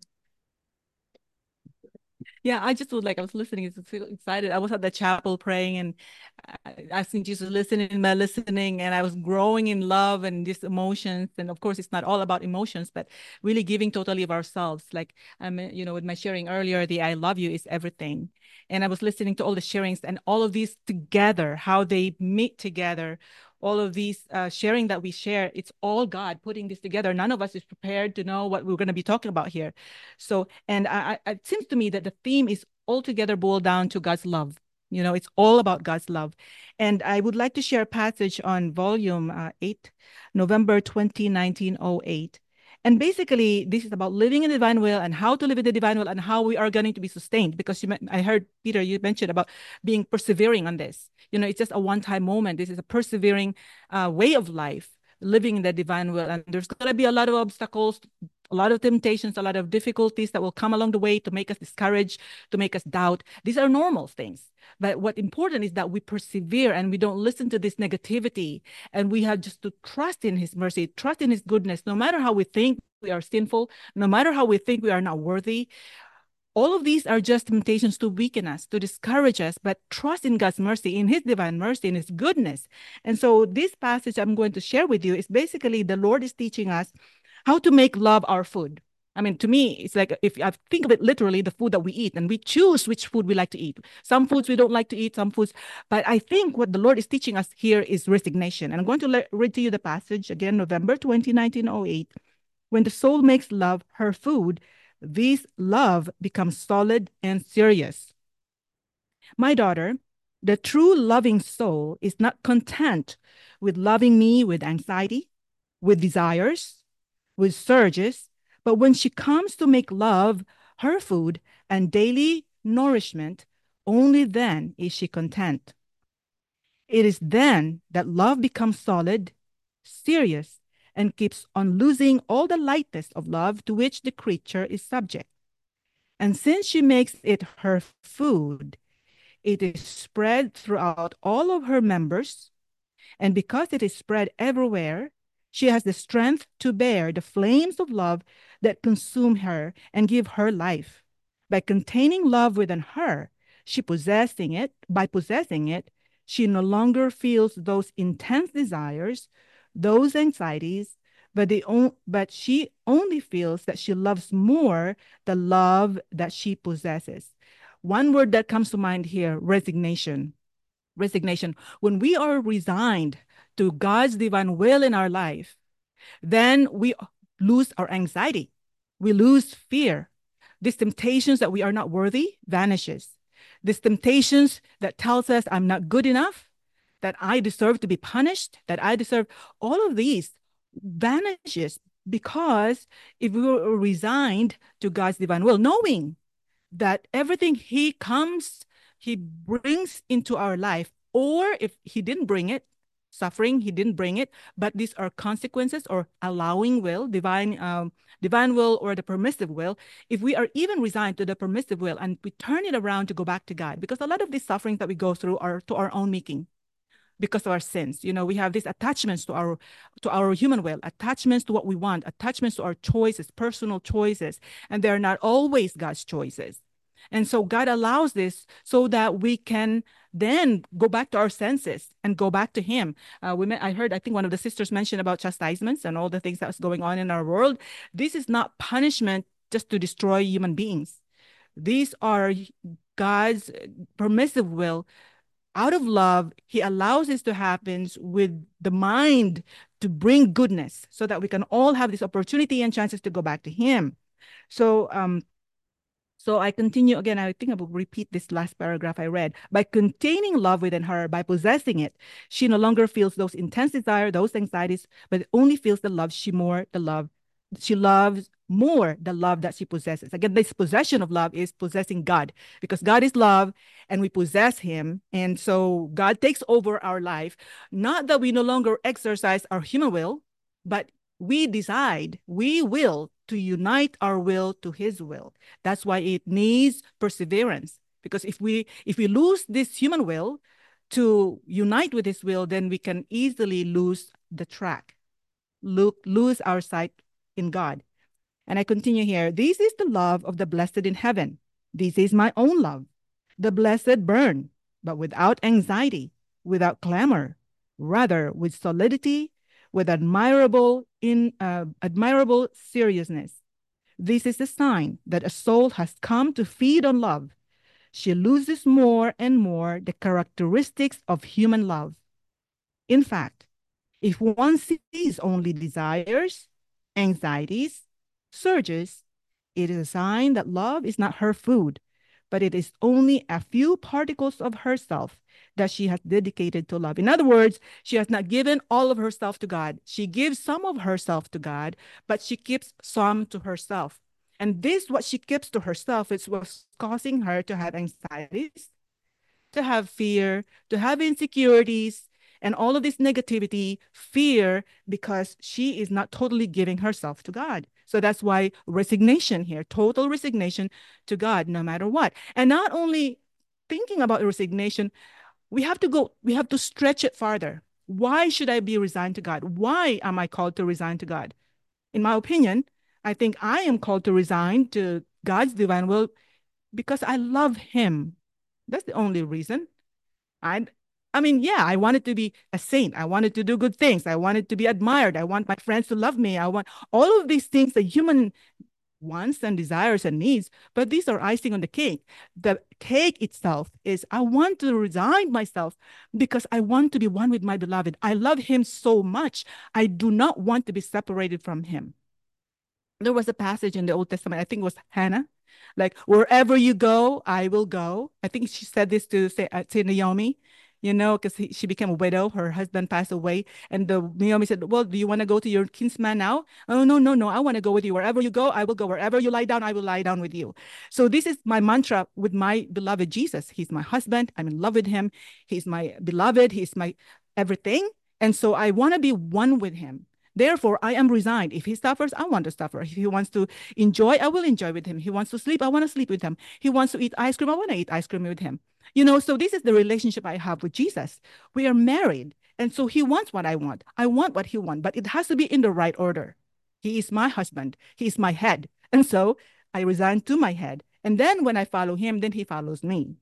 Yeah, I just would like, I was listening, it's so excited. I was at the chapel praying and asking Jesus, listening, my listening, and I was growing in love and these emotions. And of course, it's not all about emotions, but really giving totally of ourselves. Like, um, you know, with my sharing earlier, the "I love you" is everything. And I was listening to all the sharings and all of these together, how they meet together. All of these uh, sharing that we share, it's all God putting this together. None of us is prepared to know what we're going to be talking about here. So, and I, I, it seems to me that the theme is altogether boiled down to God's love. You know, it's all about God's love. And I would like to share a passage on volume uh, eight, November twentieth, nineteen oh eight. And basically, this is about living in the divine will and how to live in the divine will and how we are going to be sustained. Because you, I heard, Peter, you mentioned about being persevering on this. You know, it's just a one-time moment. This is a persevering uh, way of life, living in the divine will. And there's going to be a lot of obstacles, a lot of temptations, a lot of difficulties that will come along the way to make us discouraged, to make us doubt. These are normal things. But what's important is that we persevere and we don't listen to this negativity. And we have just to trust in his mercy, trust in his goodness, no matter how we think we are sinful, no matter how we think we are not worthy. All of these are just temptations to weaken us, to discourage us, but trust in God's mercy, in his divine mercy, in his goodness. And so this passage I'm going to share with you is basically the Lord is teaching us how to make love our food. I mean, to me, it's like, if I think of it literally, the food that we eat, and we choose which food we like to eat. Some foods we don't like to eat, some foods. But I think what the Lord is teaching us here is resignation. And I'm going to le- read to you the passage again, November twentieth, nineteen oh eight. When the soul makes love her food, this love becomes solid and serious. My daughter, the true loving soul is not content with loving me with anxiety, with desires, with surges, but when she comes to make love her food and daily nourishment, only then is she content. It is then that love becomes solid, serious, and keeps on losing all the lightness of love to which the creature is subject. And since she makes it her food, it is spread throughout all of her members, and because it is spread everywhere, she has the strength to bear the flames of love that consume her and give her life. By containing love within her, she possessing it, by possessing it, she no longer feels those intense desires, those anxieties, but, the on, but she only feels that she loves more the love that she possesses. One word that comes to mind here, resignation. Resignation. When we are resigned to God's divine will in our life, then we lose our anxiety. We lose fear. These temptations that we are not worthy vanishes. These temptations that tells us I'm not good enough, that I deserve to be punished, that I deserve, all of these vanishes, because if we were resigned to God's divine will, knowing that everything he comes, he brings into our life, or if he didn't bring it, suffering, he didn't bring it, but these are consequences or allowing will, divine um, divine will or the permissive will. If we are even resigned to the permissive will and we turn it around to go back to God, because a lot of these sufferings that we go through are to our own making because of our sins. You know, we have these attachments to our to our human will, attachments to what we want, attachments to our choices, personal choices, and they're not always God's choices. And so God allows this so that we can then go back to our senses and go back to him. Uh, we met, I heard, I think one of the sisters mentioned about chastisements and all the things that's going on in our world. This is not punishment just to destroy human beings. These are God's permissive will. Out of love, he allows this to happen with the mind to bring goodness so that we can all have this opportunity and chances to go back to him. So, um, So I continue again. I think I will repeat this last paragraph I read. By containing love within her, by possessing it, she no longer feels those intense desire, those anxieties, but only feels the love she more, the love she loves more, the love that she possesses. Again, this possession of love is possessing God, because God is love and we possess him. And so God takes over our life. Not that we no longer exercise our human will, but we decide, we will to unite our will to his will. That's why it needs perseverance. Because if we if we lose this human will to unite with his will, then we can easily lose the track, Lo- lose our sight in God. And I continue here. This is the love of the blessed in heaven. This is my own love. The blessed burn, but without anxiety, without clamor, rather with solidity, with admirable in uh, admirable seriousness. This is a sign that a soul has come to feed on love. She loses more and more the characteristics of human love. In fact, if one sees only desires, anxieties, surges, it is a sign that love is not her food, but it is only a few particles of herself that she has dedicated to love. In other words, she has not given all of herself to God. She gives some of herself to God, but she keeps some to herself. And this, what she keeps to herself, is what's causing her to have anxieties, to have fear, to have insecurities, and all of this negativity, fear, because she is not totally giving herself to God. So that's why resignation here, total resignation to God, no matter what. And not only thinking about resignation, we have to go, we have to stretch it farther. Why should I be resigned to God? Why am I called to resign to God? In my opinion, I think I am called to resign to God's divine will because I love Him. That's the only reason. I, I mean, yeah, I wanted to be a saint. I wanted to do good things. I wanted to be admired. I want my friends to love me. I want all of these things that human wants and desires and needs, but these are icing on the cake. The cake itself is I want to resign myself because I want to be one with my beloved. I love Him so much. I do not want to be separated from Him. There was a passage in the Old Testament, I think it was Hannah, like, wherever you go, I will go. I think she said this to, say, uh, to Naomi, you know, because she became a widow. Her husband passed away. And the Naomi said, well, do you want to go to your kinsman now? Oh, no, no, no. I want to go with you. Wherever you go, I will go. Wherever you lie down, I will lie down with you. So this is my mantra with my beloved Jesus. He's my husband. I'm in love with Him. He's my beloved. He's my everything. And so I want to be one with Him. Therefore, I am resigned. If He suffers, I want to suffer. If He wants to enjoy, I will enjoy with Him. He wants to sleep, I want to sleep with Him. He wants to eat ice cream, I want to eat ice cream with Him. You know, so this is the relationship I have with Jesus. We are married. And so He wants what I want. I want what He wants, but it has to be in the right order. He is my husband. He is my head. And so I resign to my head. And then when I follow Him, then He follows me.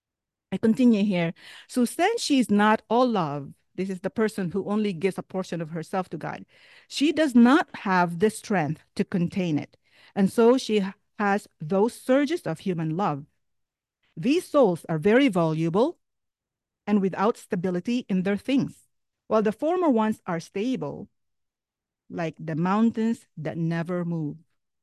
I continue here. So since she is not all love, this is the person who only gives a portion of herself to God. She does not have the strength to contain it. And so she has those surges of human love. These souls are very valuable and without stability in their things, while the former ones are stable, like the mountains that never move.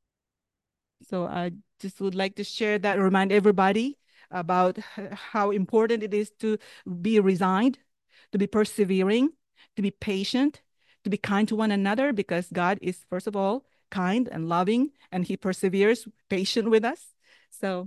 So I just would like to share that, remind everybody about how important it is to be resigned, to be persevering, to be patient, to be kind to one another, because God is, first of all, kind and loving, and He perseveres, patient with us. So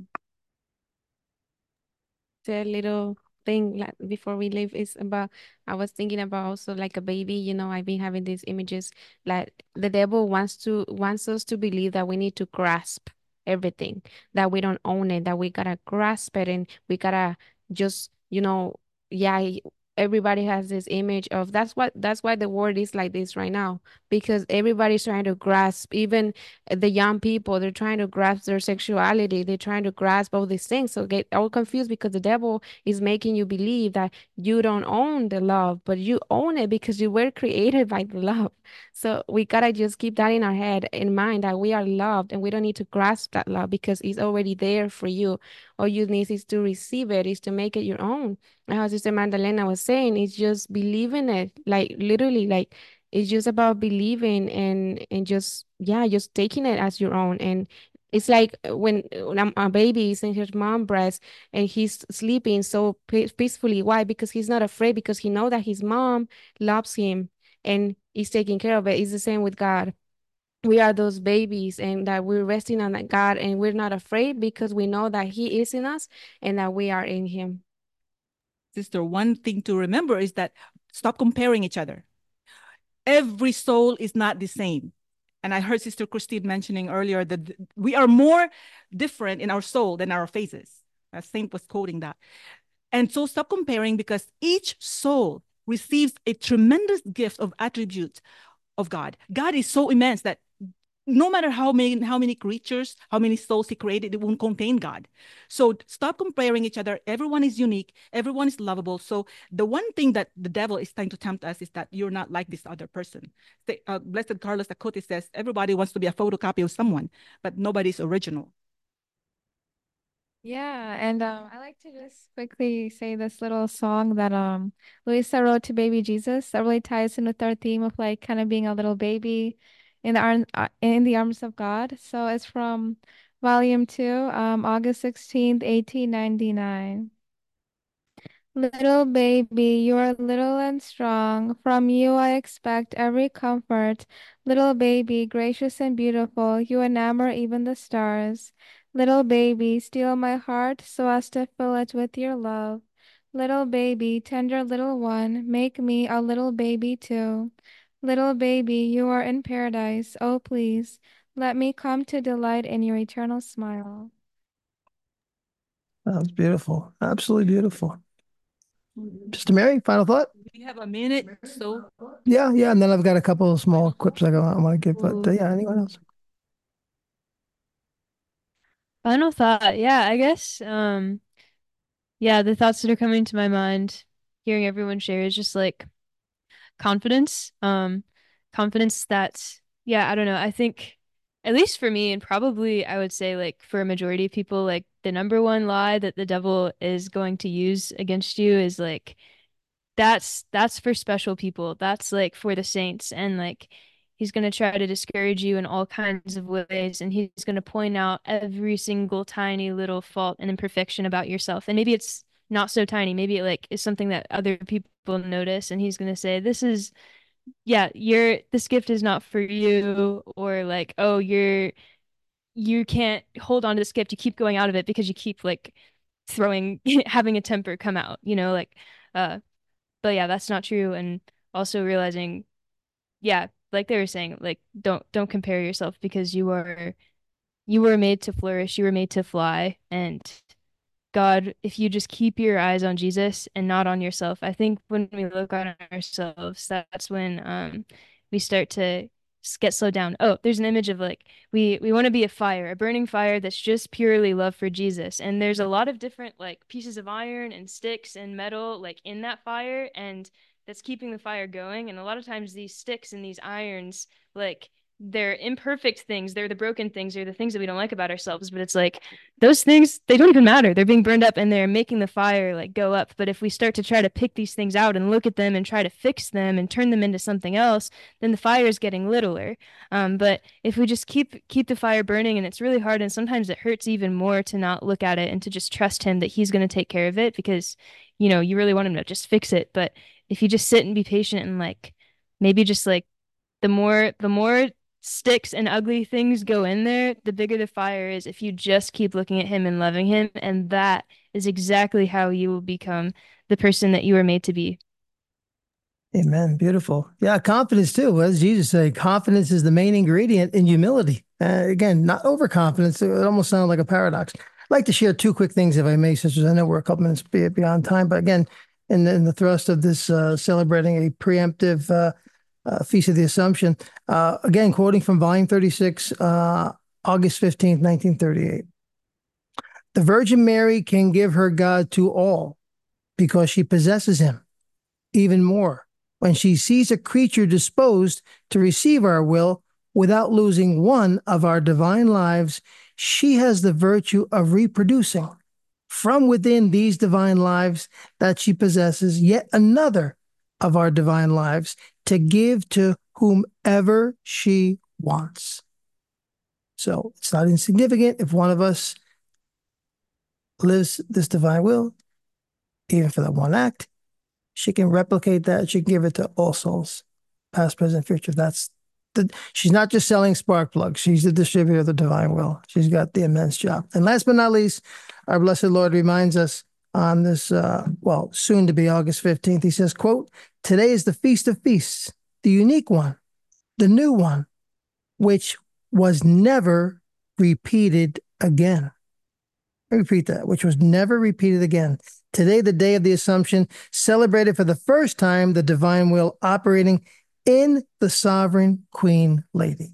The little thing like before we leave is about I was thinking about also like a baby, you know, I've been having these images like the devil wants to wants us to believe that we need to grasp everything, that we don't own it, that we gotta grasp it and we gotta just, you know, yeah, y- everybody has this image of that's what that's why the world is like this right now, because everybody's trying to grasp, even the young people, they're trying to grasp their sexuality, they're trying to grasp all these things, so get all confused because the devil is making you believe that you don't own the love, but you own it because you were created by the love. So we gotta just keep that in our head, in mind, that we are loved and we don't need to grasp that love because it's already there for you. All you need is to receive it, is to make it your own. And how Sister Magdalena was saying, it's just believing it, like literally, like it's just about believing and and just yeah, just taking it as your own. And it's like uh, when, when a a baby is in his mom breast and he's sleeping so pe- peacefully. Why? Because he's not afraid, because he know that his mom loves him and is taking care of it. It's the same with God. We are those babies and that we're resting on that God and we're not afraid because we know that He is in us and that we are in Him. sister, one thing to remember is that stop comparing each other. Every soul is not the same. And I heard Sister Christine mentioning earlier that we are more different in our soul than our faces. A saint was quoting that. And so stop comparing, because each soul receives a tremendous gift of attributes of God. God is so immense that no matter how many how many creatures, how many souls He created, it won't contain God. So stop comparing each other. Everyone is unique. Everyone is lovable. So the one thing that the devil is trying to tempt us is that you're not like this other person. Say, uh, Blessed Carlos Acutis says, everybody wants to be a photocopy of someone, but nobody's original. Yeah, and um, I like to just quickly say this little song that um Luisa wrote to baby Jesus that really ties in with our theme of like kind of being a little baby in the arm uh, in the arms of God. So it's from Volume two, um, August sixteenth, eighteen ninety-nine. Little baby, you are little and strong. From you I expect every comfort. Little baby, gracious and beautiful, you enamor even the stars. Little baby, steal my heart so as to fill it with your love. Little baby, tender little one, make me a little baby too. Little baby, you are in paradise. Oh, please, let me come to delight in your eternal smile. That was beautiful. Absolutely beautiful. Sister Mary, final thought? We have a minute, so Yeah, yeah. And then I've got a couple of small quips I, I want to give, but uh, yeah, anyone else? Final thought. Yeah, I guess um yeah, the thoughts that are coming to my mind hearing everyone share is just like confidence. Um confidence that yeah, I don't know. I think at least for me and probably I would say like for a majority of people like the number one lie that the devil is going to use against you is like that's that's for special people. That's like for the saints and like he's going to try to discourage you in all kinds of ways and he's going to point out every single tiny little fault and imperfection about yourself. And maybe it's not so tiny. Maybe it like is something that other people notice and he's going to say this is yeah, you're this gift is not for you or like oh, you're you can't hold on to this gift. You keep going out of it because you keep like throwing having a temper come out, you know, like uh but yeah, that's not true. And also realizing, yeah, like they were saying, like don't don't compare yourself because you are you were made to flourish, you were made to fly. And God, if you just keep your eyes on Jesus and not on yourself, I think when we look on ourselves, that's when um we start to s- get slowed down. Oh, there's an image of like we we want to be a fire, a burning fire that's just purely love for Jesus. And there's a lot of different like pieces of iron and sticks and metal like in that fire and that's keeping the fire going. And a lot of times these sticks and these irons like they're imperfect things, they're the broken things, they're the things that we don't like about ourselves, but it's like those things they don't even matter, they're being burned up and they're making the fire like go up. But if we start to try to pick these things out and look at them and try to fix them and turn them into something else, then the fire is getting littler. Um, but if we just keep keep the fire burning, and it's really hard and sometimes it hurts even more to not look at it and to just trust him that he's going to take care of it because you know you really want him to just fix it. But if you just sit and be patient and like maybe just like the more the more sticks and ugly things go in there, the bigger the fire is if you just keep looking at him and loving him. And that is exactly how you will become the person that you were made to be. Amen. Beautiful. Yeah, confidence too. What does Jesus say? Confidence is the main ingredient in humility. Uh, again, not overconfidence. It almost sounds like a paradox. I'd like to share two quick things, if I may, sisters. I know we're a couple minutes beyond time, but again, in the, in the thrust of this uh, celebrating a preemptive uh, uh, Feast of the Assumption, uh, again, quoting from volume thirty-six, uh, August fifteenth, nineteen thirty-eight. The Virgin Mary can give her God to all because she possesses him. Even more, when she sees a creature disposed to receive our will without losing one of our divine lives, she has the virtue of reproducing from within these divine lives that she possesses yet another of our divine lives to give to whomever she wants. So it's not insignificant if one of us lives this divine will, even for that one act. She can replicate that. She can give it to all souls, past, present, future. That's the, she's not just selling spark plugs. She's the distributor of the divine will. She's got the immense job. And last but not least, our blessed Lord reminds us on this, uh, well, soon to be August fifteenth, he says, quote, today is the feast of feasts, the unique one, the new one, which was never repeated again. I repeat that, which was never repeated again. Today, the day of the Assumption, celebrated for the first time the divine will operating in the sovereign Queen Lady.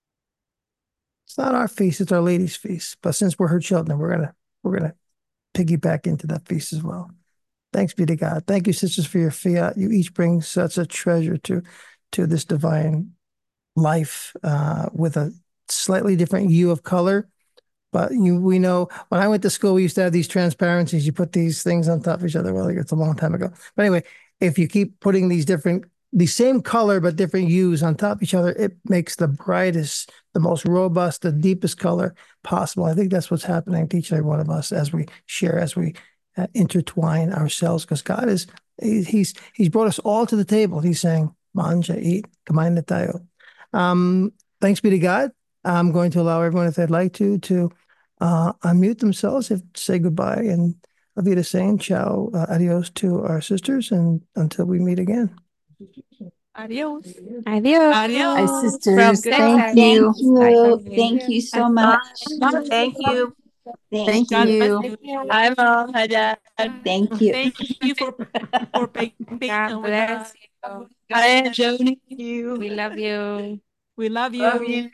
It's not our feast, it's Our Lady's feast. But since we're her children, we're gonna we're gonna piggyback into that feast as well. Thanks be to God. Thank you, sisters, for your fiat. You each bring such a treasure to to this divine life uh, with a slightly different hue of color. But you, we know when I went to school, we used to have these transparencies. You put these things on top of each other. Well, it's a long time ago. But anyway, if you keep putting these different the same color but different hues on top of each other, it makes the brightest, the most robust, the deepest color possible. I think that's what's happening to each and every one of us as we share, as we uh, intertwine ourselves, because God is, he, he's he's brought us all to the table. He's saying, manja, eat, kumain na tayo. Um, thanks be to God. I'm going to allow everyone, if they'd like to, to uh, unmute themselves, if say goodbye, and Avita saying ciao, uh, adios to our sisters, and until we meet again. Adios. Adios. Adios. Hi, sisters. Good Thank night. you. Bye. Thank you so much. Thank you. Thank God bless you. you. Hi, Mom. Hi, Dad. Thank you. Thank you for for being patient God with us. bless you. Hi, Aunt Joni. We love you. We love you. Love you.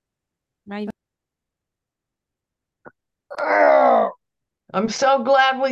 Bye. I'm so glad we